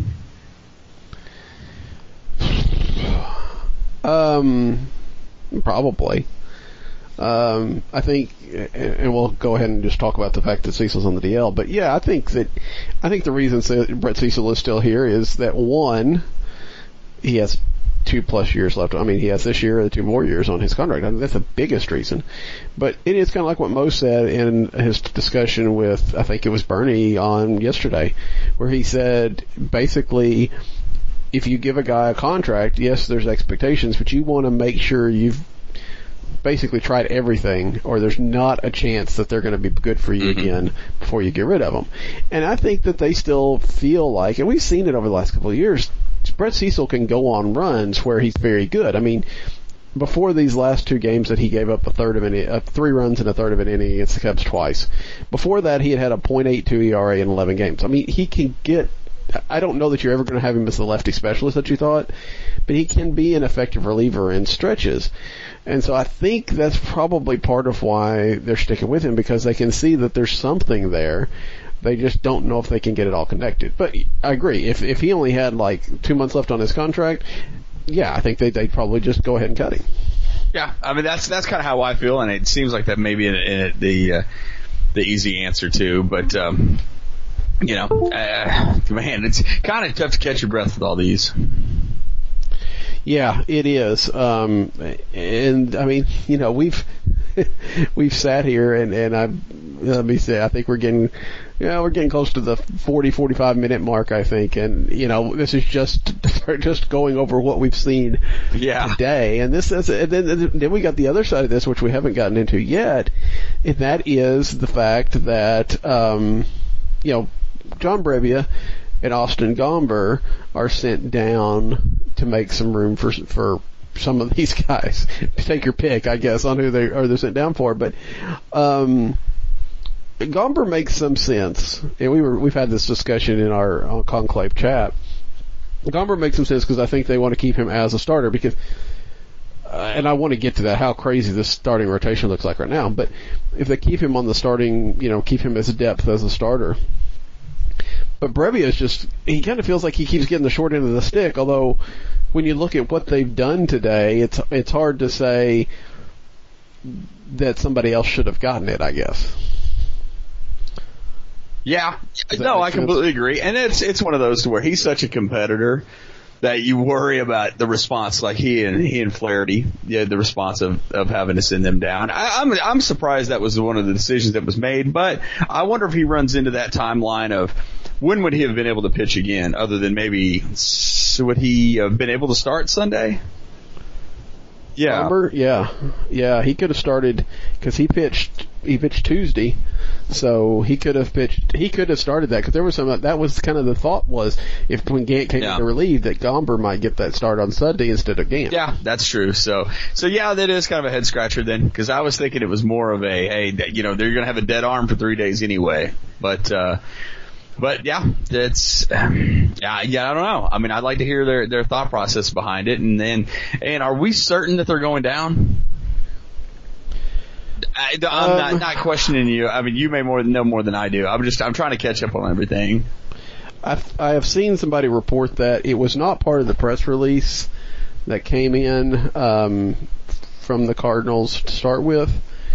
Probably. I think, and we'll go ahead and just talk about the fact that Cecil's on the DL. But yeah, I think the reason Brett Cecil is still here is that, one, he has 2+ years left. I mean, he has this year and 2 more years on his contract. I mean, that's the biggest reason. But it is kind of like what Mo said in his discussion with, I think it was Bernie on yesterday, where he said basically, if you give a guy a contract, yes, there's expectations, but you want to make sure you've basically tried everything, or there's not a chance that they're going to be good for you again before you get rid of them. And I think that they still feel like, and we've seen it over the last couple of years, Brett Cecil can go on runs where he's very good. I mean, before these last 2 games that he gave up 3 runs in a third of an inning against the Cubs twice. Before that, he had a .82 ERA in 11 games. I mean, he can get, I don't know that you're ever going to have him as the lefty specialist that you thought, but he can be an effective reliever in stretches. And so I think that's probably part of why they're sticking with him, because they can see that there's something there. They just don't know if they can get it all connected. But I agree. If he only had like 2 months left on his contract, yeah, I think they'd probably just go ahead and cut him. Yeah, I mean that's kind of how I feel, and it seems like that may be the easy answer too. But Man, it's kind of tough to catch your breath with all these. Yeah, it is. And I mean, we've sat here and let me say, I think we're getting close to the 45 minute mark, I think. And, this is just going over what we've seen today. And then we got the other side of this, which we haven't gotten into yet. And that is the fact that, John Brebbia and Austin Gomber are sent down to make some room for some of these guys. Take your pick, I guess, on who they're sent down for. But Gomber makes some sense, and we've had this discussion in our Conclave chat. Gomber makes some sense because I think they want to keep him as a starter because. And I want to get to that, how crazy this starting rotation looks like right now. But if they keep him on the starting, keep him as a depth as a starter. But Brebbia is he kind of feels like he keeps getting the short end of the stick, although when you look at what they've done today, it's hard to say that somebody else should have gotten it, I guess. Yeah. No, I completely agree. And it's one of those to where he's such a competitor that you worry about the response, like he and Flaherty, the response of having to send them down. I'm surprised that was one of the decisions that was made, but I wonder if he runs into that timeline of when would he have been able to pitch again, other than maybe would he have been able to start Sunday? Yeah. Yeah, he could have started because he pitched Tuesday. So he could have started that because there was that was kind of the thought was when Gant came to relieve that Gomber might get that start on Sunday instead of Gant. Yeah, that's true. So yeah, that is kind of a head scratcher then because I was thinking it was more of they're going to have a dead arm for 3 days anyway. But yeah, it's I don't know. I mean, I'd like to hear their thought process behind it, and are we certain that they're going down? I'm not questioning you. I mean, you may know more than I do. I'm trying to catch up on everything. I have seen somebody report that it was not part of the press release that came in from the Cardinals to start with.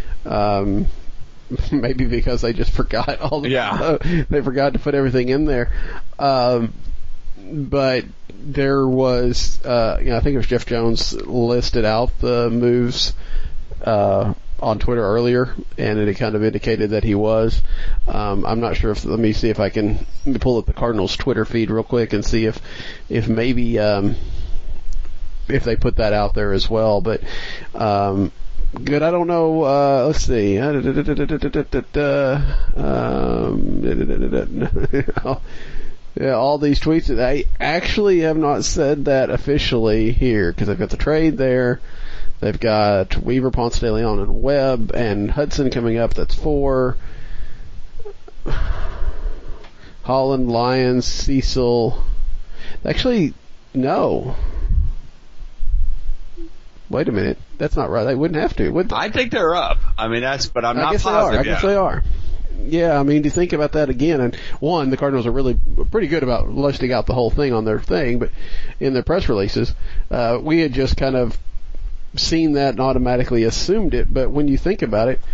Maybe because they just forgot they forgot to put everything in there. But there was, I think it was Jeff Jones listed out the moves on Twitter earlier, and it kind of indicated that he was. I'm not sure let me see if I can pull up the Cardinals Twitter feed real quick and see if maybe if they put that out there as well. But good, I don't know. Let's see. Yeah, all these tweets. I actually have not said that officially here because I've got the trade there. They've got Weaver, Ponce de Leon, and Webb, and Hudson coming up. That's 4. Holland, Lyons, Cecil. Actually, no. Wait a minute. That's not right. They wouldn't have to, would they? I think they're up. I mean, but I'm not positive. I guess they are. Yeah, I mean, to think about that again, and one, the Cardinals are really pretty good about listing out the whole thing on their thing, but in their press releases, we had just kind of seen that and automatically assumed it. But when you think about it,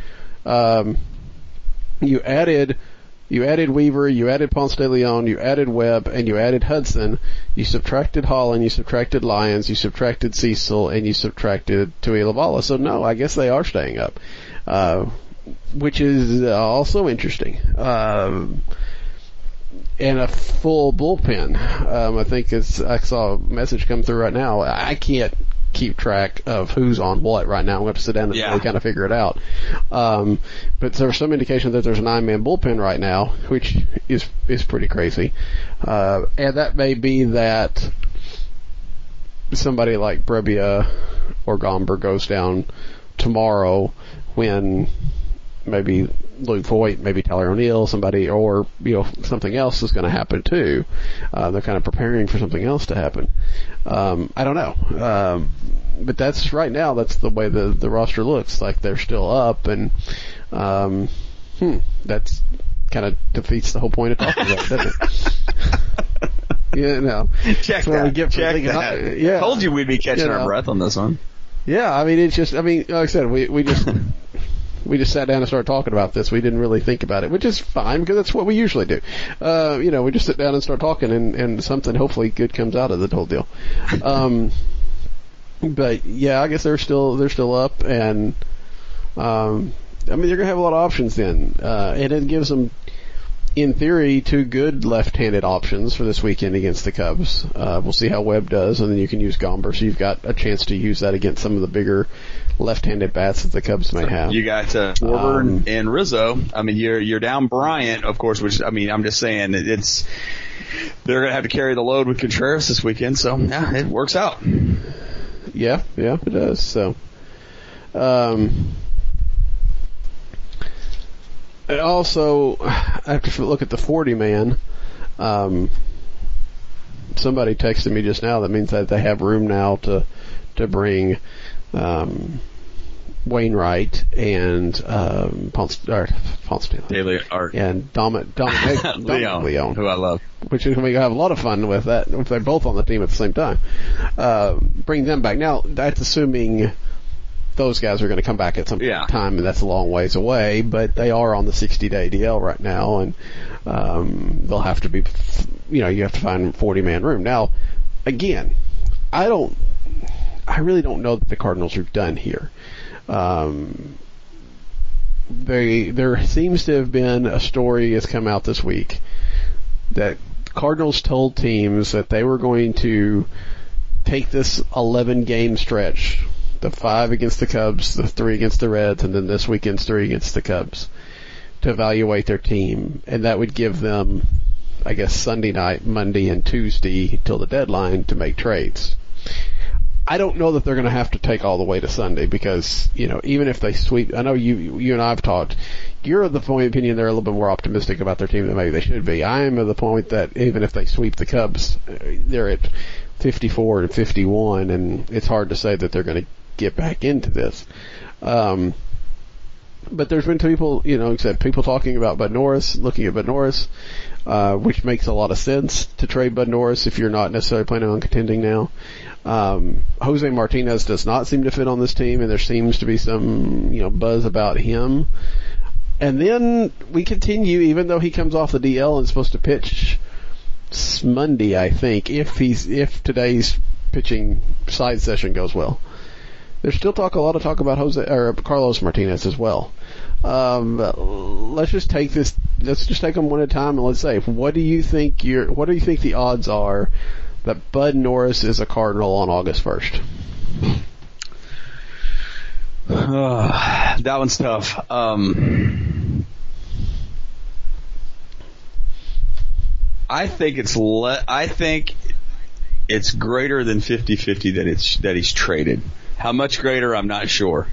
you added Weaver, you added Ponce de Leon, you added Webb, and you added Hudson. You subtracted Holland, you subtracted Lyons, you subtracted Cecil, and you subtracted Tui Lavala. So no, I guess they are staying up, which is also interesting. And a full bullpen. I think I saw a message come through right now. I can't keep track of who's on what right now. I'm going to have to sit down and really kind of figure it out. But there's some indication that there's a 9-man bullpen right now, which is pretty crazy. And that may be that somebody like Brebbia or Gomber goes down tomorrow when maybe Luke Voigt, maybe Tyler O'Neill, somebody, or something else is going to happen too. They're kind of preparing for something else to happen. I don't know, but that's right now. That's the way the roster looks. Like they're still up, and that's kind of defeats the whole point of talking about it, doesn't it? Check that. Yeah, told you we'd be catching our breath on this one. Yeah, I mean, it's just, like I said, we just, we just sat down and started talking about this. We didn't really think about it, which is fine because that's what we usually do. We just sit down and start talking, and something hopefully good comes out of the whole deal. But yeah, I guess they're still up, and they're gonna have a lot of options then, and it gives them, in theory, two good left-handed options for this weekend against the Cubs. We'll see how Webb does, and then you can use Gomber, so you've got a chance to use that against some of the bigger left-handed bats that the Cubs may have. You got Schwarber and Rizzo. You're down Bryant, of course, which, I'm just saying they're going to have to carry the load with Contreras this weekend, so yeah, it works out. Yeah, it does. So, also, I have to look at the 40-man. Somebody texted me just now. That means that they have room now to bring Wainwright and Ponce de Leon and Dominic Leon, who I love. Which we have a lot of fun with that if they're both on the team at the same time. Bring them back. Now, that's assuming those guys are going to come back at some time, and that's a long ways away, but they are on the 60-day DL right now, and they'll have to be, you have to find 40-man room. Now, again, I really don't know that the Cardinals are done here. There seems to have been a story that's come out this week that Cardinals told teams that they were going to take this 11-game stretch, the 5 against the Cubs, the 3 against the Reds, and then this weekend's 3 against the Cubs, to evaluate their team. And that would give them, I guess, Sunday night, Monday, and Tuesday till the deadline to make trades. I don't know that they're going to have to take all the way to Sunday because, even if they sweep, I know you and I have talked, you're of the point of opinion they're a little bit more optimistic about their team than maybe they should be. I am of the point that even if they sweep the Cubs, they're at 54 and 51, and it's hard to say that they're going to get back into this. But there's been people, people talking about Bud Norris, looking at Bud Norris, which makes a lot of sense to trade Bud Norris if you're not necessarily planning on contending now. Jose Martinez does not seem to fit on this team, and there seems to be some, buzz about him. And then we continue, even though he comes off the DL and is supposed to pitch Monday, I think, if today's pitching side session goes well. There's still a lot of talk about Carlos Martinez as well. Let's just take them one at a time, and let's say, what do you think the odds are that Bud Norris is a Cardinal on August 1st? That one's tough. I think it's greater than 50-50 that he's traded. How much greater, I'm not sure.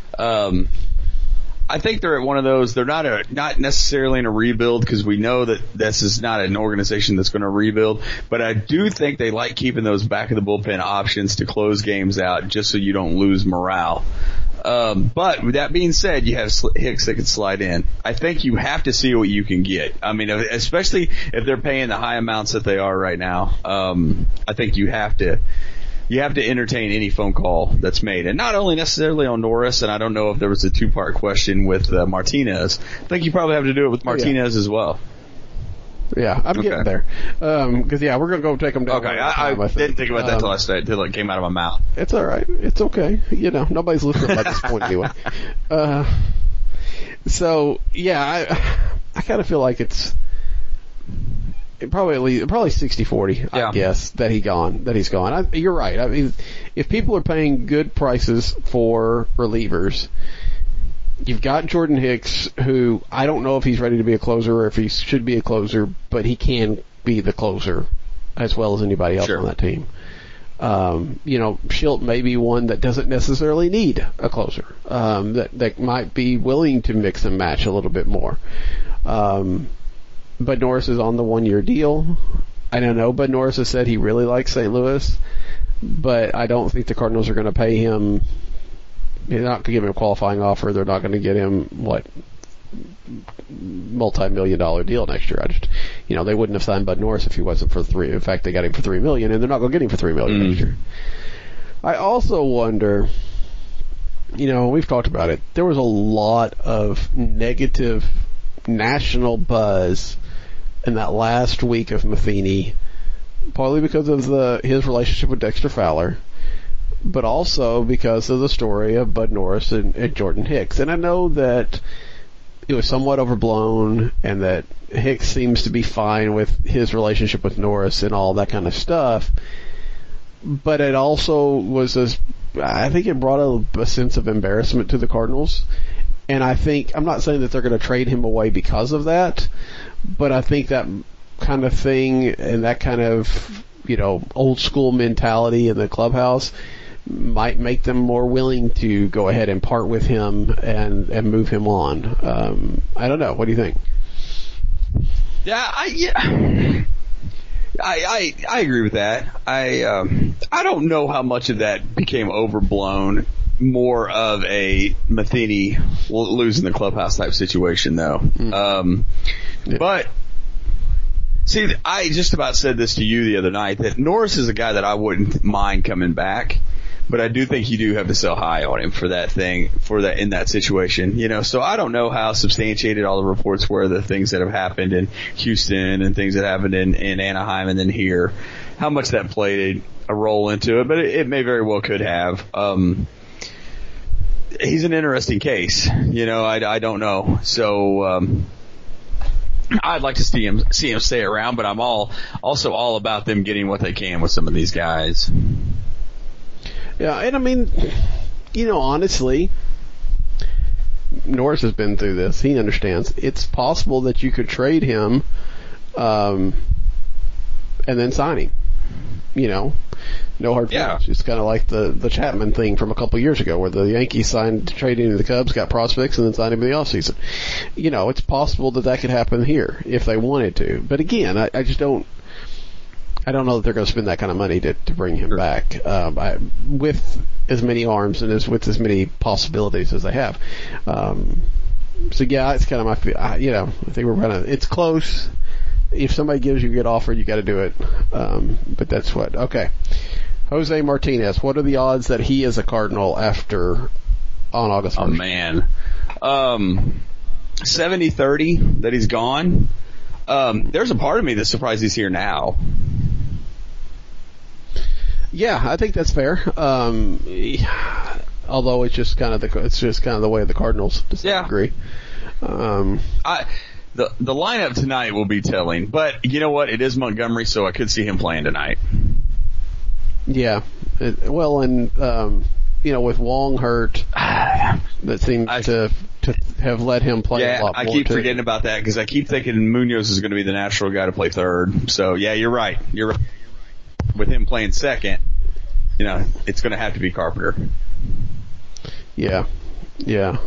I think they're at one of those. They're not necessarily in a rebuild because we know that this is not an organization that's going to rebuild. But I do think they like keeping those back of the bullpen options to close games out, just so you don't lose morale. But with that being said, you have Hicks that can slide in. I think you have to see what you can get. Especially if they're paying the high amounts that they are right now. I think you have to entertain any phone call that's made. And not only necessarily on Norris, and I don't know if there was a two-part question with Martinez. I think you probably have to do it with Martinez as well. Yeah, I'm getting there. Because, we're going to go take them down. Okay, I didn't think about that until it came out of my mouth. It's all right. It's okay. Nobody's listening by this point anyway. I kind of feel like it's probably 60-40, I guess, that he's gone. You're right. If people are paying good prices for relievers, you've got Jordan Hicks, who I don't know if he's ready to be a closer or if he should be a closer, but he can be the closer as well as anybody else on that team. Schilt may be one that doesn't necessarily need a closer, that might be willing to mix and match a little bit more. Bud Norris is on the 1-year deal. I don't know. Bud Norris has said he really likes St. Louis, but I don't think the Cardinals are going to pay him. They're not going to give him a qualifying offer. They're not going to get him, multi-million-dollar deal next year. They wouldn't have signed Bud Norris if he wasn't for $3 million. In fact, they got him for $3 million, and they're not going to get him for $3 million next year. I also wonder, we've talked about it. There was a lot of negative national buzz in that last week of Matheny, partly because of his relationship with Dexter Fowler, but also because of the story of Bud Norris and Jordan Hicks. And I know that it was somewhat overblown and that Hicks seems to be fine with his relationship with Norris and all that kind of stuff, but it also was I think it brought a sense of embarrassment to the Cardinals. And I'm not saying that they're going to trade him away because of that, but I think that kind of thing and that kind of, old school mentality in the clubhouse might make them more willing to go ahead and part with him and move him on. I don't know. What do you think? Yeah, I agree with that. I don't know how much of that became overblown. More of a Matheny losing the clubhouse type situation, though. But see, I just about said this to you the other night that Norris is a guy that I wouldn't mind coming back, but I do think you do have to sell high on him for that in that situation, So I don't know how substantiated all the reports were, the things that have happened in Houston and things that happened in Anaheim and then here, how much that played a role into it, but it may very well could have. He's an interesting case, I don't know. So, I'd like to see him stay around, but I'm also all about them getting what they can with some of these guys. Yeah, and I mean, honestly, Norris has been through this. He understands. It's possible that you could trade him, and then sign him. No hard feelings. It's kind of like the Chapman thing from a couple years ago, where the Yankees traded into the Cubs, got prospects, and then signed him in the offseason. It's possible that could happen here if they wanted to. But again, I just don't. I don't know that they're going to spend that kind of money to bring him back with as many arms and with as many possibilities as they have. So yeah, it's kind of my. I think we're gonna. It's close. If somebody gives you a good offer, you got to do it. But that's what. Okay. Jose Martinez, what are the odds that he is a Cardinal on August 1st? Oh, man. 70-30 that he's gone. There's a part of me that's surprised he's here now. Yeah, I think that's fair. Although it's just kind of the way of the Cardinals to some degree. The lineup tonight will be telling, but you know what? It is Montgomery, so I could see him playing tonight. Yeah. With Wong hurt, that seems to have let him play a lot more. I keep forgetting about that because I keep thinking Munoz is going to be the natural guy to play third. So, yeah, you're right. With him playing second, it's going to have to be Carpenter. Yeah. Yeah.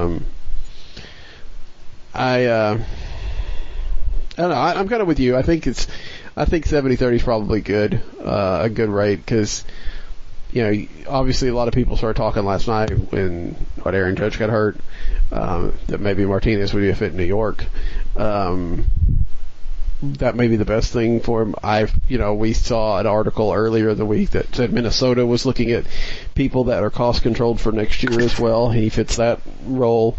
I don't know. I'm kind of with you. I think 70-30 is probably good, a good rate because, obviously a lot of people started talking last night when Aaron Judge got hurt, that maybe Martinez would be a fit in New York. That may be the best thing for him. We saw an article earlier in the week that said Minnesota was looking at people that are cost controlled for next year as well. He fits that role.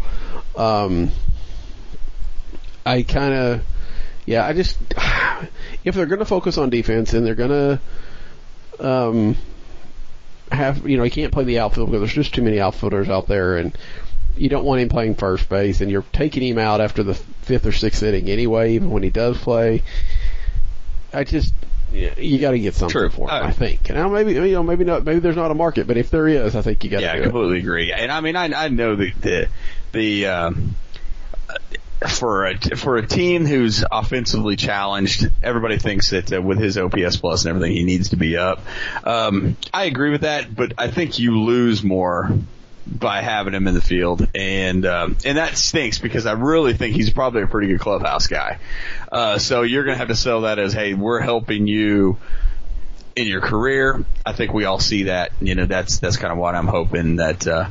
If they're going to focus on defense and they're going to he can't play the outfield because there's just too many outfielders out there, and you don't want him playing first base, and you're taking him out after the fifth or sixth inning anyway, even when he does play. You got to get something for him, I think. Now maybe not. Maybe there's not a market, but if there is, I think you got to. Yeah, I completely agree. And I mean, I know the for a team who's offensively challenged, everybody thinks that with his OPS plus and everything, he needs to be up. I agree with that, but I think you lose more by having him in the field, and that stinks because I really think he's probably a pretty good clubhouse guy. So you're gonna have to sell that as, hey, we're helping you in your career. I think we all see that. That's kind of what I'm hoping that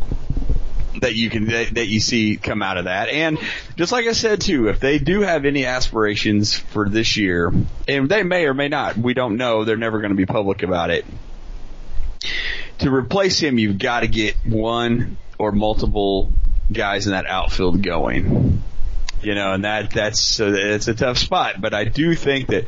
you see come out of that. And just like I said too, if they do have any aspirations for this year, and they may or may not, we don't know, they're never going to be public about it, to replace him, you've got to get one or multiple guys in that outfield going. And that's it's a tough spot. But I do think that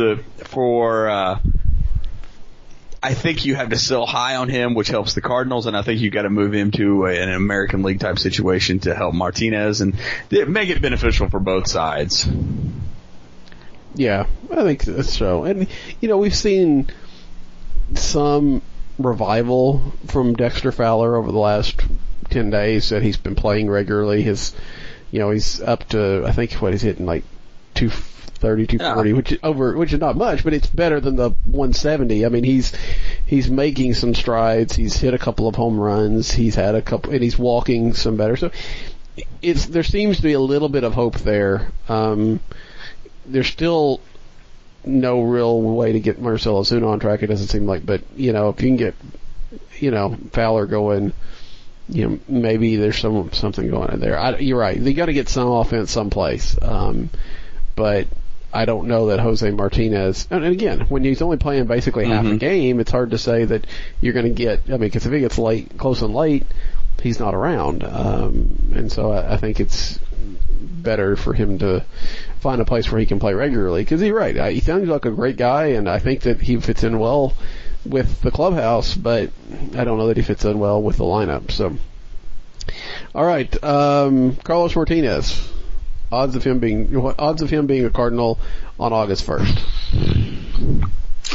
I think you have to sell high on him, which helps the Cardinals, and I think you got to move him to an American League type situation to help Martinez and make it beneficial for both sides. Yeah, I think so. And we've seen some revival from Dexter Fowler over the last 10 days that he's been playing regularly. He's up to, I think, he's hitting like 230, 240, which is not much, but it's better than the 170. I mean, he's making some strides. He's hit a couple of home runs. He's had a couple, and he's walking some better. So there seems to be a little bit of hope there. There's still no real way to get Marcell Ozuna on track, it doesn't seem like, but if you can get Fowler going, maybe there's something going on there. You're right. They got to get some offense someplace. But I don't know that Jose Martinez, and again, when he's only playing basically half a game, it's hard to say that you're going to get, because if he gets close and late, he's not around. And so I think it's better for him to find a place where he can play regularly, because you're right. He sounds like a great guy, and I think that he fits in well with the clubhouse, but I don't know that he fits in well with the lineup. So, all right, Carlos Martinez. Odds of him being a Cardinal on August 1st.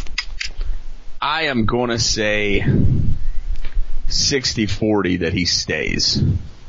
I am going to say 60-40 that he stays.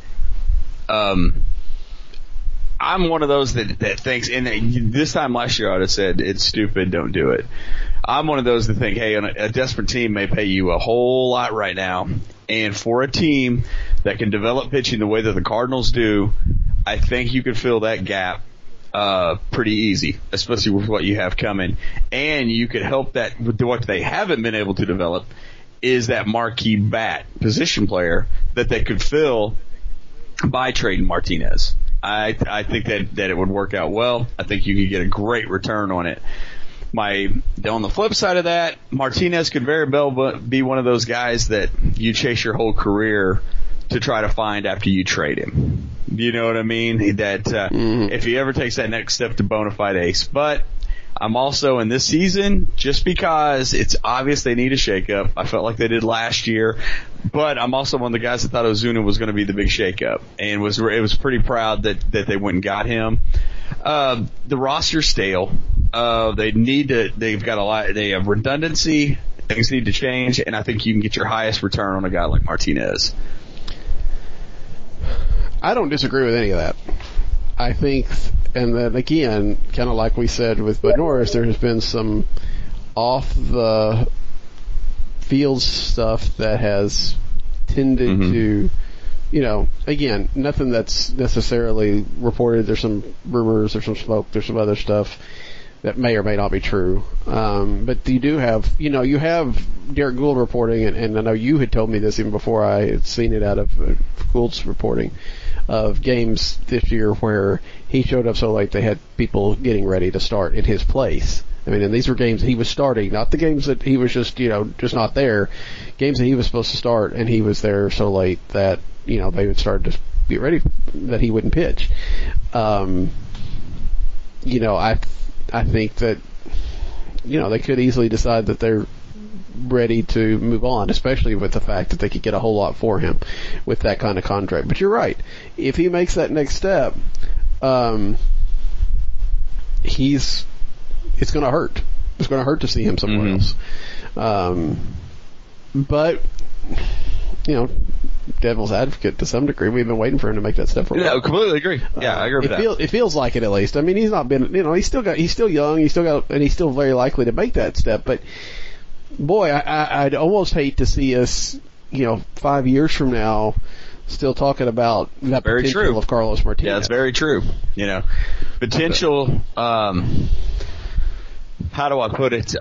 I'm one of those that thinks, and this time last year I would have said it's stupid, don't do it. I'm one of those that think, hey, a desperate team may pay you a whole lot right now, and for a team that can develop pitching the way that the Cardinals do, I think you could fill that gap pretty easy, especially with what you have coming. And you could help that with what they haven't been able to develop is that marquee bat position player that they could fill by trading Martinez. I think that it would work out well. I think you could get a great return on it. On the flip side of that, Martinez could very well be one of those guys that you chase your whole career to try to find after you trade him. You know what I mean? That if he ever takes that next step to bona fide ace. But I'm also in this season, just because it's obvious they need a shakeup. I felt like they did last year. But I'm also one of the guys that thought Ozuna was going to be the big shakeup, and was pretty proud that they went and got him. The roster's stale. They've got a lot. They have redundancy. Things need to change, and I think you can get your highest return on a guy like Martinez. I don't disagree with any of that. I think, and then again, kind of like we said with Bud Norris, there has been some off the field stuff that has tended to, again, nothing that's necessarily reported. There's some rumors, there's some smoke, there's some other stuff that may or may not be true. But you do have, you have Derek Gould reporting, and I know you had told me this even before I had seen it out of Gould's reporting of games this year where he showed up so late they had people getting ready to start in his place. I mean, and these were games that he was starting, not the games that he was just not there. Games that he was supposed to start, and he was there so late that, they would start to get ready that he wouldn't pitch. I think that, they could easily decide that they're ready to move on, especially with the fact that they could get a whole lot for him with that kind of contract. But you're right. If he makes that next step, it's going to hurt. It's going to hurt to see him somewhere else. But, devil's advocate to some degree, we've been waiting for him to make that step for a while. Yeah, I completely agree. Yeah, I agree with that. It feels like it, at least. I mean, he's not been, he's still young, and he's still very likely to make that step. But boy, I'd almost hate to see us, 5 years from now, still talking about that very potential true. Of Carlos Martinez. Yeah, that's very true. Potential. How do I put it?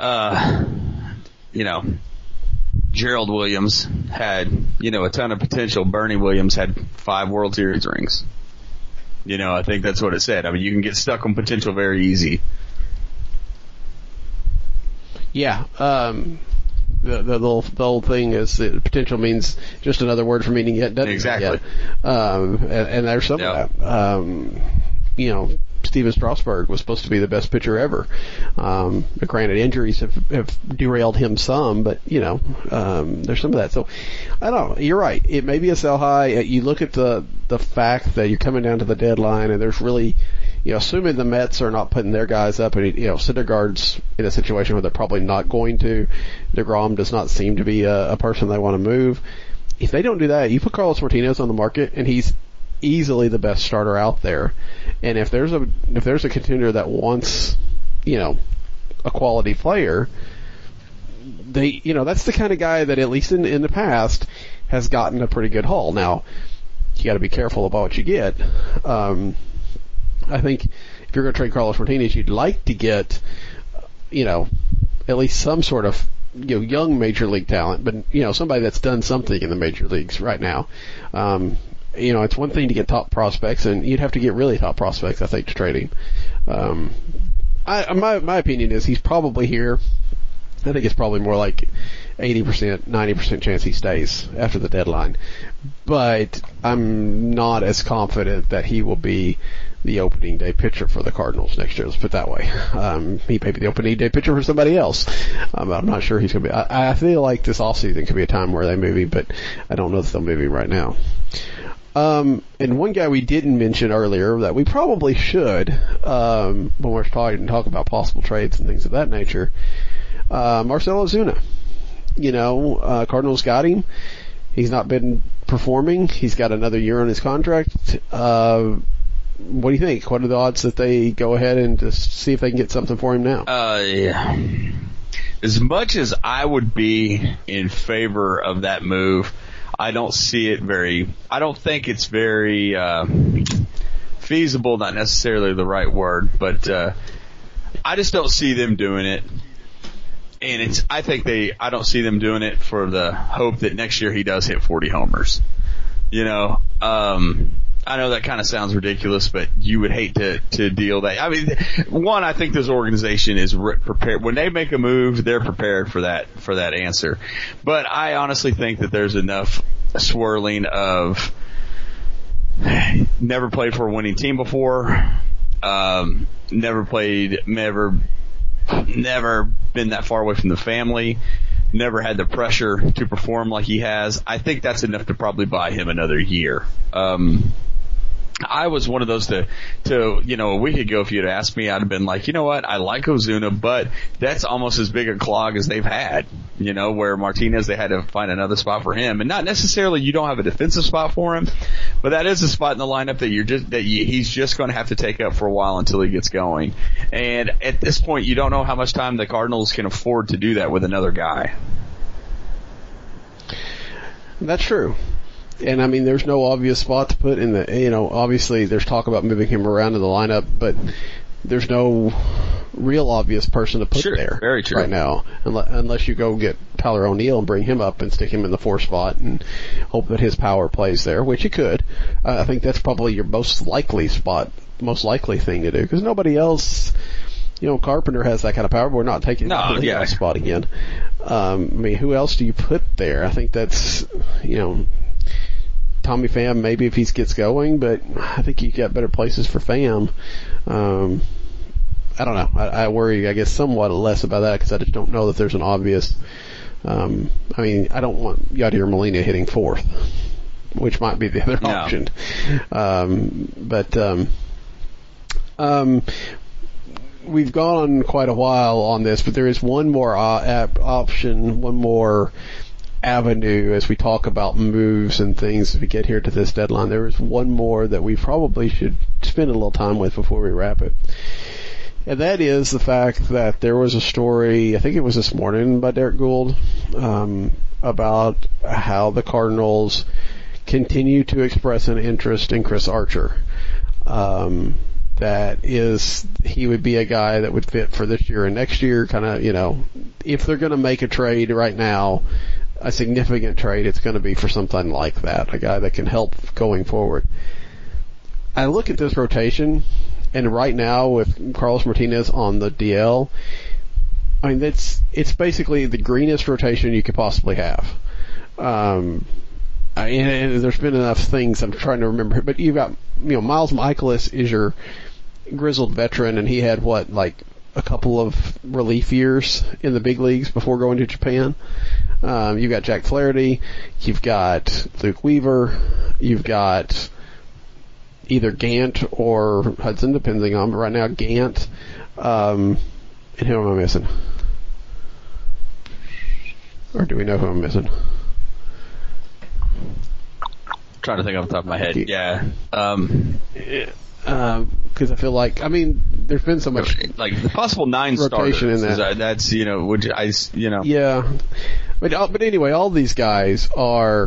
Gerald Williams had, a ton of potential. Bernie Williams had 5 World Series rings. I think that's what it said. I mean, you can get stuck on potential very easy. Yeah. the whole thing is that potential means just another word for meaning yet doesn't exactly. Yet. And there's some of that. Steven Strasburg was supposed to be the best pitcher ever. Granted, injuries have derailed him some, but there's some of that. So I don't know. You're right. It may be a sell high. You look at the fact that you're coming down to the deadline, and there's really, assuming the Mets are not putting their guys up, and Syndergaard's in a situation where they're probably not going to. DeGrom does not seem to be a person they want to move. If they don't do that, you put Carlos Martinez on the market, and he's easily the best starter out there. And if there's a contender that wants, a quality player, that's the kind of guy that at least in the past has gotten a pretty good haul. Now, you got to be careful about what you get. I think if you're going to trade Carlos Martinez, you'd like to get, at least some sort of young major league talent, but somebody that's done something in the major leagues right now. It's one thing to get top prospects, and you'd have to get really top prospects, I think, to trade him. My opinion is he's probably here. I think it's probably more like 80%, 90% chance he stays after the deadline. But I'm not as confident that he will be the opening day pitcher for the Cardinals next year. Let's put it that way. He may be the opening day pitcher for somebody else. I'm not sure he's going to be. I feel like this offseason could be a time where they move him, but I don't know if they'll move him right now. And one guy we didn't mention earlier that we probably should, when we're talk about possible trades and things of that nature, Marcell Ozuna. Cardinals got him. He's not been performing. He's got another year on his contract. What do you think? What are the odds that they go ahead and just see if they can get something for him now? Yeah. As much as I would be in favor of that move, I don't think it's very feasible, not necessarily the right word, but I just don't see them doing it. And I don't see them doing it for the hope that next year he does hit 40 homers. I know that kind of sounds ridiculous, but you would hate to deal that. I mean, one, I think this organization is prepared. When they make a move, they're prepared for that answer. But I honestly think that there's enough swirling of never played for a winning team before, never been that far away from the family, never had the pressure to perform like he has. I think that's enough to probably buy him another year. I was one of those to a week ago, if you'd asked me, I'd have been like, you know what, I like Ozuna, but that's almost as big a clog as they've had, where Martinez, they had to find another spot for him. And not necessarily you don't have a defensive spot for him, but that is a spot in the lineup that he's just going to have to take up for a while until he gets going. And at this point, you don't know how much time the Cardinals can afford to do that with another guy. That's true. And I mean, there's no obvious spot to put in the, obviously there's talk about moving him around in the lineup, but there's no real obvious person to put there very true. Right now, unless you go get Tyler O'Neill and bring him up and stick him in the 4th spot and hope that his power plays there, which you could. I think that's probably your most likely thing to do, because nobody else, Carpenter has that kind of power, but we're not taking that spot again. I mean, who else do you put there? I think that's, Tommy Pham, maybe if he gets going, but I think you got better places for Pham. I don't know. I worry, I guess, somewhat less about that because I just don't know that there's an obvious. I mean, I don't want Yadier Molina hitting 4th, which might be the other option. We've gone quite a while on this, but there is one more option, one more avenue as we talk about moves and things as we get here to this deadline. There is one more that we probably should spend a little time with before we wrap it. And that is the fact that there was a story, I think it was this morning, by Derek Gould, about how the Cardinals continue to express an interest in Chris Archer. That is, he would be a guy that would fit for this year and next year, kind of, if they're going to make a trade right now, a significant trade, it's going to be for something like that, a guy that can help going forward. I look at this rotation, and right now with Carlos Martinez on the DL, I mean, it's basically the greenest rotation you could possibly have. And there's been enough things I'm trying to remember, but you've got, Miles Michaelis is your grizzled veteran, and he had a couple of relief years in the big leagues before going to Japan. You've got Jack Flaherty, you've got Luke Weaver, you've got either Gant or Hudson, depending on, but right now Gant, and who am I missing? Or do we know who I'm missing? Trying to think off the top of my head. Yeah. Because I feel like, there's been so much the possible 9 rotation starters. in that. That's Yeah, but anyway, all these guys are,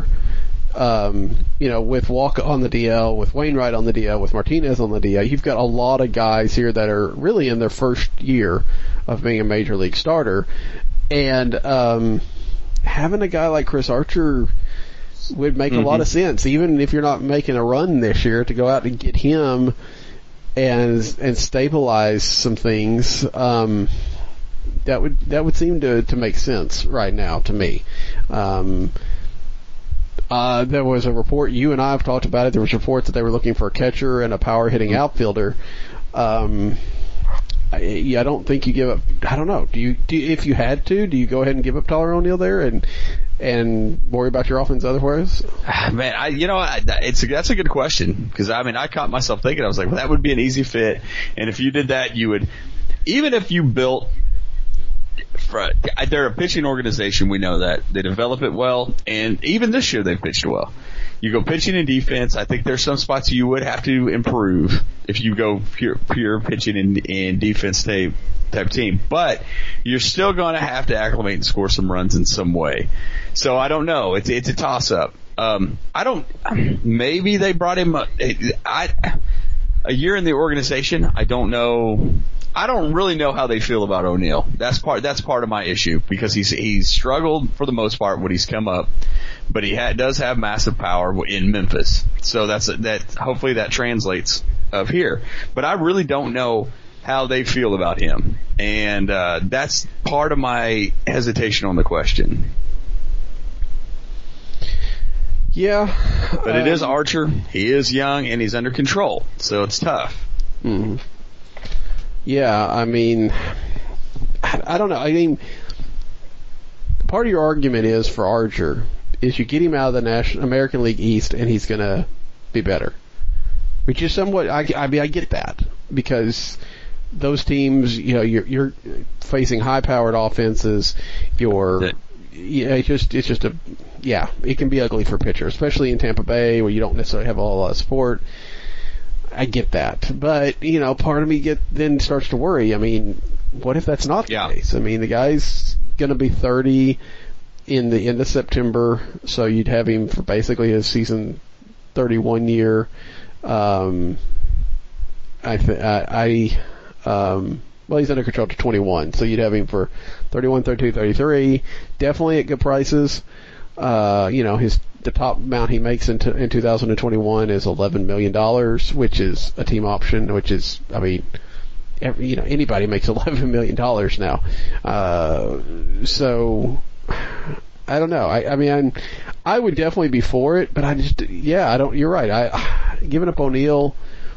with Walker on the DL, with Wainwright on the DL, with Martinez on the DL. You've got a lot of guys here that are really in their first year of being a major league starter, and having a guy like Chris Archer would make a lot of sense, even if you're not making a run this year, to go out and get him and stabilize some things. That would seem to make sense right now to me. There was a report, you and I have talked about it, there was reports that they were looking for a catcher and a power hitting outfielder. I don't think you give up. I don't know. Do you if you had to, do you go ahead and give up Tyler O'Neill there and worry about your offense otherwise? Man, that's a good question, because I caught myself thinking, I was like, well, that would be an easy fit, and if you did that, you would, even if you built. They're a pitching organization, we know that. They develop it well, and even this year they've pitched well. You go pitching and defense, I think there's some spots you would have to improve if you go pure pitching and defense type team. But you're still going to have to acclimate and score some runs in some way. So I don't know. It's a toss-up. Maybe they brought him a year in the organization. I don't know. I don't really know how they feel about O'Neill. That's part of my issue, because he's struggled for the most part when he's come up, but he does have massive power in Memphis. So that hopefully that translates up here. But I really don't know how they feel about him, and that's part of my hesitation on the question. Yeah, but it is Archer. He is young and he's under control, so it's tough. Mm-hmm. Yeah, I don't know. Part of your argument is for Archer is you get him out of the American League East and he's going to be better, which is somewhat. I get that, because those teams, you're facing high-powered offenses. It can be ugly for pitchers, especially in Tampa Bay, where you don't necessarily have a lot of support. I get that, but part of me then starts to worry. What if that's not the case? The guy's going to be 30 in the end of September, so you'd have him for basically his season 31 year. Well, he's under control to 21, so you'd have him for 31, 32, 33. Definitely at good prices. The top amount he makes in 2021 is $11 million, which is a team option, which is, anybody makes $11 million now. So, I don't know. I would definitely be for it, but you're right. Giving up O'Neill,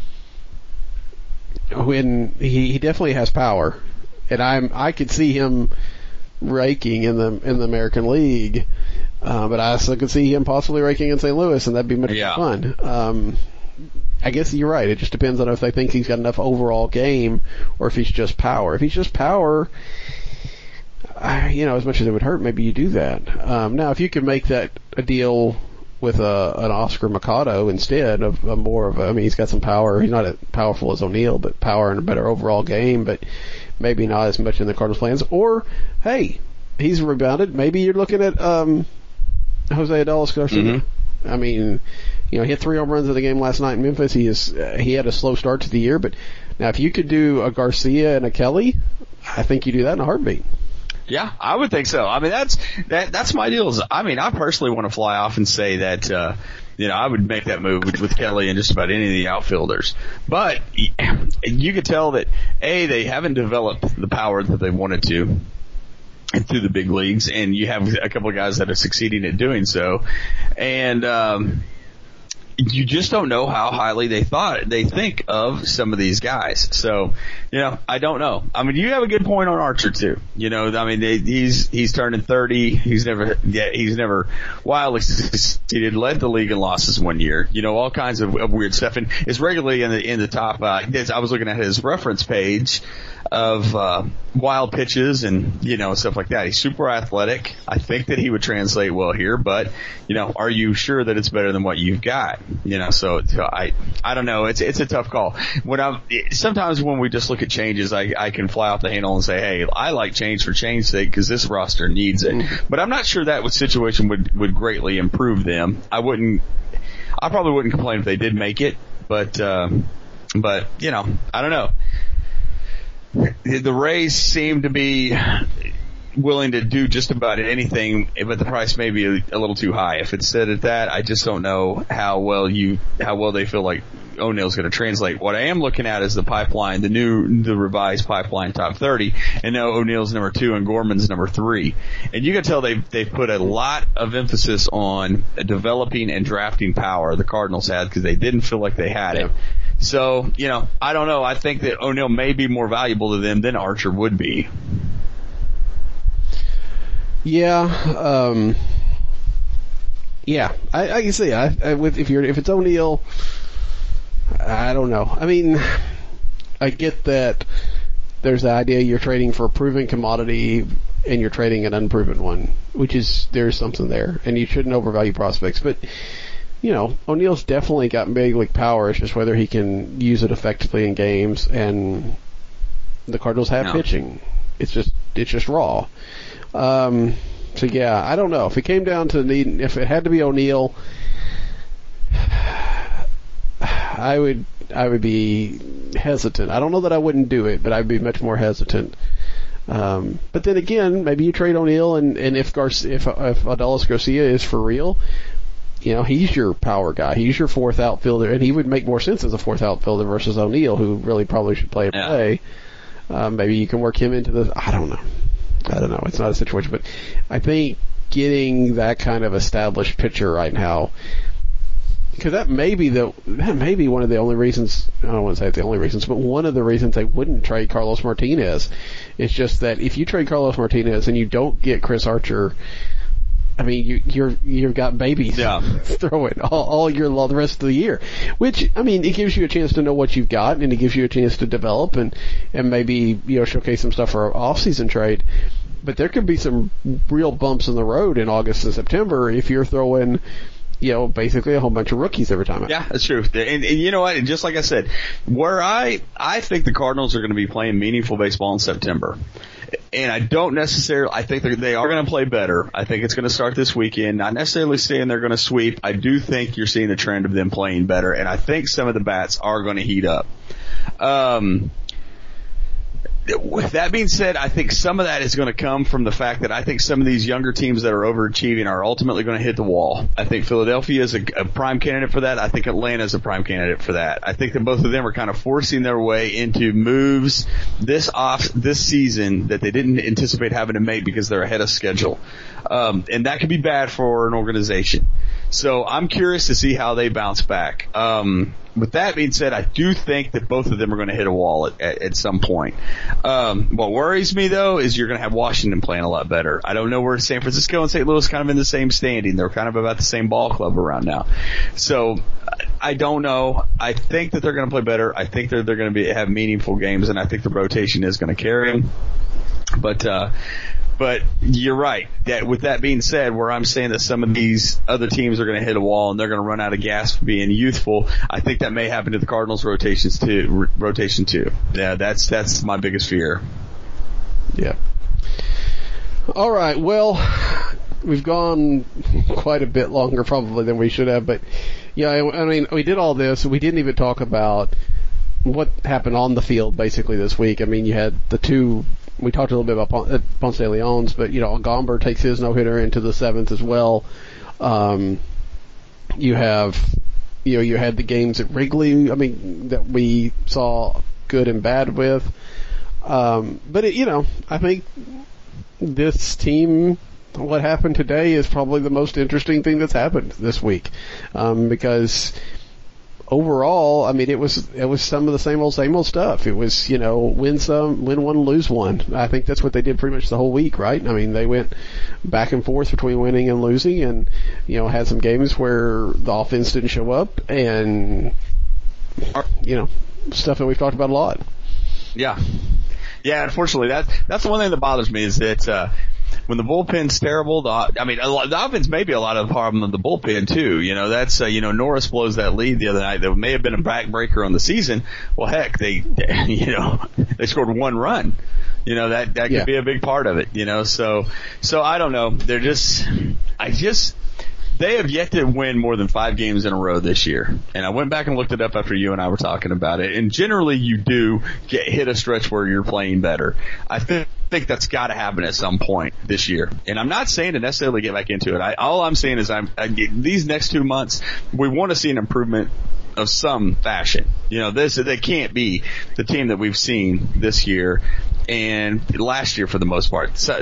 when he definitely has power, and I could see him raking in the American League. But I also could see him possibly raking in St. Louis, and that'd be much more fun. I guess you're right. It just depends on if they think he's got enough overall game, or if he's just power. If he's just power, as much as it would hurt, maybe you do that. Now, if you could make that a deal with an Oscar Mercado instead of he's got some power. He's not as powerful as O'Neill, but power and a better overall game, but maybe not as much in the Cardinals' plans. Or, hey, he's rebounded. Maybe you're looking at Jose Adolis Garcia. Mm-hmm. He hit 3 home runs in the game last night in Memphis. He had a slow start to the year, but now if you could do a Garcia and a Kelly, I think you do that in a heartbeat. Yeah, I would think so. That's my deal. I personally want to fly off and say that, I would make that move with Kelly and just about any of the outfielders. But you could tell that, they haven't developed the power that they wanted to. through the big leagues, and you have a couple of guys that are succeeding at doing so. And, you just don't know how highly they think of some of these guys. So, I don't know. I mean, you have a good point on Archer too. I mean, he's turning 30. He's never wildly succeeded, led the league in losses one year. All kinds of weird stuff, and is regularly in the top. I was looking at his reference page of wild pitches and stuff like that. He's super athletic. I think that he would translate well here, but are you sure that it's better than what you've got? So I don't know. It's a tough call. Sometimes when we just look at changes, I can fly off the handle and say, hey, I like change for change's sake because this roster needs it. But I'm not sure that situation would greatly improve them. I probably wouldn't complain if they did make it, but I don't know. The Rays seem to be willing to do just about anything, but the price may be a little too high. If it's set at that, I just don't know how well they feel like O'Neill's going to translate. What I am looking at is the pipeline, the revised pipeline top 30, and now O'Neill's number 2 and Gorman's number 3. And you can tell they've put a lot of emphasis on developing and drafting power. The Cardinals had, because they didn't feel like they had it. So, I don't know. I think that O'Neill may be more valuable to them than Archer would be. Yeah, I can see. If it's O'Neill, I don't know. I mean, I get that there's the idea you're trading for a proven commodity and you're trading an unproven one, there's something there, and you shouldn't overvalue prospects. But O'Neill's definitely got big league power. It's just whether he can use it effectively in games, and the Cardinals have pitching. It's just raw. So yeah, I don't know. If it came down to if it had to be O'Neill, I would be hesitant. I don't know that I wouldn't do it, but I'd be much more hesitant. But then again, maybe you trade O'Neill, and if Adolis Garcia is for real, he's your power guy. He's your fourth outfielder, and he would make more sense as a fourth outfielder versus O'Neill, who really probably should play. Maybe you can work him into the. I don't know. It's not a situation, but I think getting that kind of established pitcher right now, because that may be one of the only reasons. I don't want to say it's the only reasons, but one of the reasons they wouldn't trade Carlos Martinez. It's just that if you trade Carlos Martinez and you don't get Chris Archer, I mean, you've got babies throwing all year long, the rest of the year. Which, I mean, it gives you a chance to know what you've got, and it gives you a chance to develop and maybe showcase some stuff for an off-season trade. But there could be some real bumps in the road in August and September if you're throwing, basically a whole bunch of rookies every time. Yeah, that's true. And you know what? And just like I said, where I think the Cardinals are going to be playing meaningful baseball in September. And I think they are going to play better. I think it's going to start this weekend. Not necessarily saying they're going to sweep. I do think you're seeing a trend of them playing better. And I think some of the bats are going to heat up. With that being said, I think some of that is going to come from the fact that I think some of these younger teams that are overachieving are ultimately going to hit the wall. I think Philadelphia is a prime candidate for that. I think Atlanta is a prime candidate for that. I think that both of them are kind of forcing their way into moves this season that they didn't anticipate having to make because they're ahead of schedule. And that could be bad for an organization. So I'm curious to see how they bounce back. With that being said, I do think that both of them are going to hit a wall at some point. What worries me, though, is you're going to have Washington playing a lot better. I don't know where San Francisco and St. Louis kind of in the same standing. They're kind of about the same ball club around now. So I don't know. I think that they're going to play better. I think they're going to have meaningful games, and I think the rotation is going to carry them. But you're right. With that being said, where I'm saying that some of these other teams are going to hit a wall and they're going to run out of gas for being youthful, I think that may happen to the Cardinals' rotation too. Yeah, that's my biggest fear. Yeah. All right. Well, we've gone quite a bit longer probably than we should have, but yeah, I mean, we did all this. We didn't even talk about what happened on the field basically this week. I mean, you had the two. We talked a little bit about Ponce de Leon's, but Gomber takes his no-hitter into the 7th as well. You had the games at Wrigley. I mean, that we saw good and bad with. But I think this team, what happened today is probably the most interesting thing that's happened this week, because overall, I mean, it was some of the same old stuff. It was, win some, win one, lose one. I think that's what they did pretty much the whole week, right? I mean, they went back and forth between winning and losing, and had some games where the offense didn't show up, and stuff that we've talked about a lot. Yeah. Yeah, unfortunately, that's the one thing that bothers me is that when the bullpen's terrible, the offense may be a lot of the problem of the bullpen too. That's Norris blows that lead the other night that may have been a backbreaker on the season. Well, heck, they scored one run. That could be a big part of it. So I don't know. They have yet to win more than 5 games in a row this year. And I went back and looked it up after you and I were talking about it. And generally you do hit a stretch where you're playing better. I think that's got to happen at some point this year. And I'm not saying to necessarily get back into it. All I'm saying is these next 2 months, we want to see an improvement of some fashion. They can't be the team that we've seen this year and last year for the most part. So,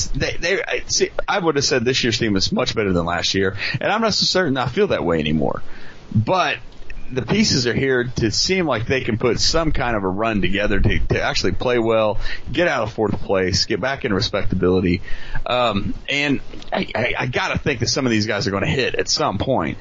I would have said this year's team is much better than last year, and I'm not so certain I feel that way anymore. But the pieces are here to seem like they can put some kind of a run together to actually play well, get out of 4th place, get back in respectability. And I got to think that some of these guys are going to hit at some point.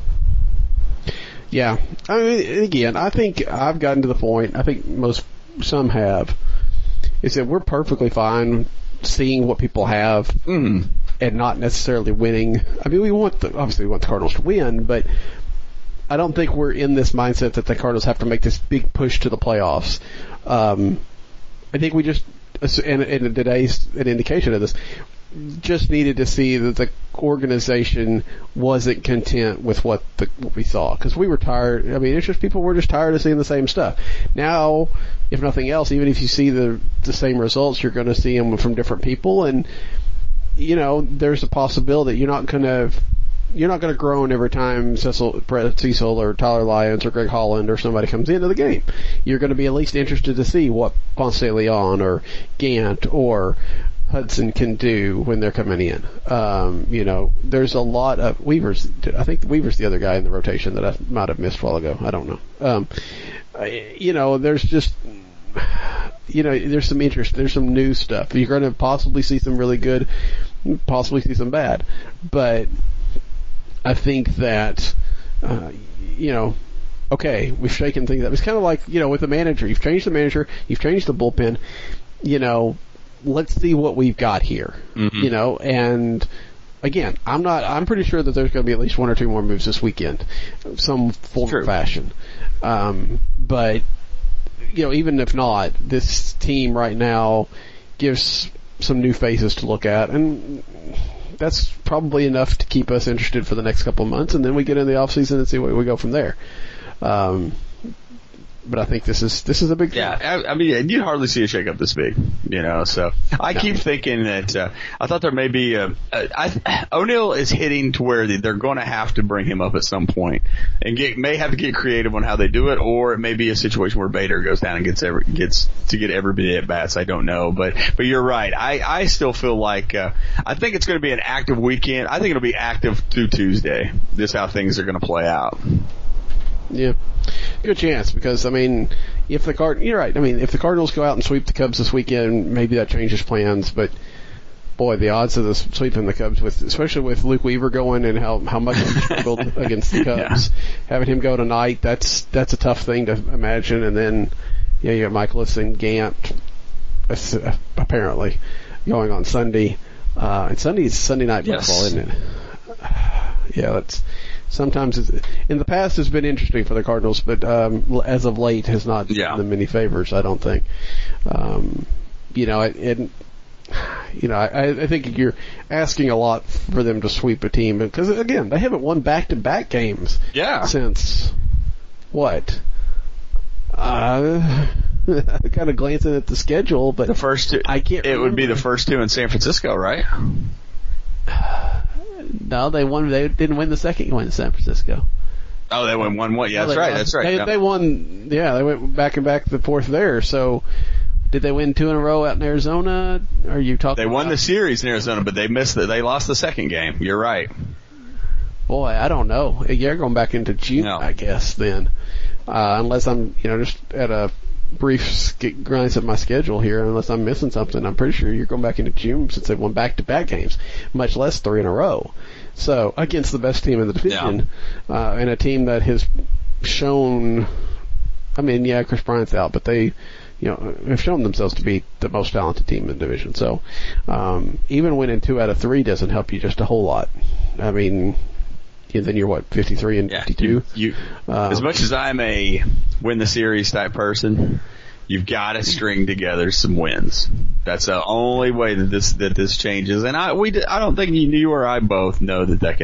Yeah. I mean, again, I think I've gotten to the point, I think some have, is that we're perfectly fine seeing what people have and not necessarily winning. I mean, obviously we want the Cardinals to win, but I don't think we're in this mindset that the Cardinals have to make this big push to the playoffs. I think we just, and today's an indication of this, just needed to see that the organization wasn't content with what we saw, because we were tired. I mean, it's just people were just tired of seeing the same stuff. Now, if nothing else, even if you see the same results, you're going to see them from different people, and there's a possibility you're not going to groan every time Cecil or Tyler Lyons or Greg Holland or somebody comes into the game. You're going to be at least interested to see what Ponce de Leon or Gant or Hudson can do when they're coming in. There's a lot of Weaver's. I think Weaver's the other guy in the rotation that I might have missed a while ago. I don't know. There's just, there's some interest. There's some new stuff. You're going to possibly see some really good, possibly see some bad. But I think that, okay, we've shaken things up. It's kind of like, with the manager. You've changed the manager. You've changed the bullpen. Let's see what we've got here. And again, I'm pretty sure that there's going to be at least 1 or 2 more moves this weekend, some form or fashion. But, even if not, this team right now gives some new faces to look at, and that's probably enough to keep us interested for the next couple of months, and then we get in the off season and see where we go from there. But I think this is a big thing. Yeah, I mean, you hardly see a shakeup this big, so I keep thinking that I thought there may be O'Neill is hitting to where they're going to have to bring him up at some point and may have to get creative on how they do it, or it may be a situation where Bader goes down and gets to get every bit at bats. I don't know, but you're right. I still feel like I think it's going to be an active weekend. I think it'll be active through Tuesday. Just how things are going to play out. Yeah. Good chance, because you're right. I mean, if the Cardinals go out and sweep the Cubs this weekend, maybe that changes plans. But boy, the odds of this sweeping the Cubs, especially with Luke Weaver going and how much he struggled against the Cubs, having him go tonight, that's a tough thing to imagine. And then you got Michaelis and Gant apparently going on Sunday, and Sunday's Sunday night baseball, isn't it? Yeah, that's. Sometimes in the past it's been interesting for the Cardinals, but as of late has not done them many favors, I don't think. I think you're asking a lot for them to sweep a team, because again, they haven't won back-to-back games since what? Kind of glancing at the schedule, but the first two, I can't. It would be the first 2 in San Francisco, right? No, they won. They didn't win the second one in San Francisco. Oh, they won 1-1. Yeah, that's right. They won. Yeah, they went back and back the fourth there. So, Did they win 2 in a row out in Arizona? Are you talking? They won the series in Arizona, but they missed it. They lost the second game. You're right. Boy, I don't know. You're going back into June, I guess, then. Unless I'm, just at a brief glance at my schedule here, unless I'm missing something, I'm pretty sure you're going back into June since they won back-to-back games, much less 3 in a row. So, against the best team in the division, and a team that has shown, Chris Bryant's out, but they, have shown themselves to be the most talented team in the division. So, even winning 2 out of 3 doesn't help you just a whole lot. Then you're 53 and 52? As much as I'm a win the series type person, you've got to string together some wins. That's the only way that this changes. And I don't think you or I both know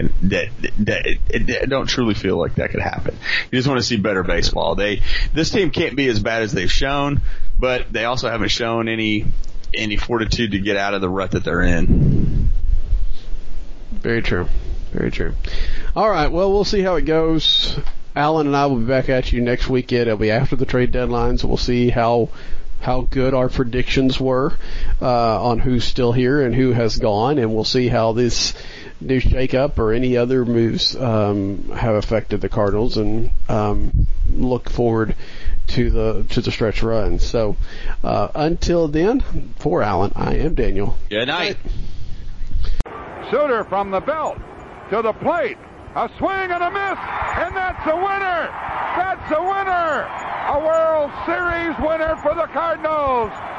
that don't truly feel like that could happen. You just want to see better baseball. This team can't be as bad as they've shown, but they also haven't shown any fortitude to get out of the rut that they're in. Very true. Very true. All right, well, we'll see how it goes. Alan and I will be back at you next weekend. It'll be after the trade deadline, so we'll see how good our predictions were on who's still here and who has gone, and we'll see how this new shakeup or any other moves have affected the Cardinals, and look forward to the stretch run. So until then, for Alan, I am Daniel. Good night. Suter from the belt to the plate. A swing and a miss, and that's a winner. That's a winner. A World Series winner for the Cardinals.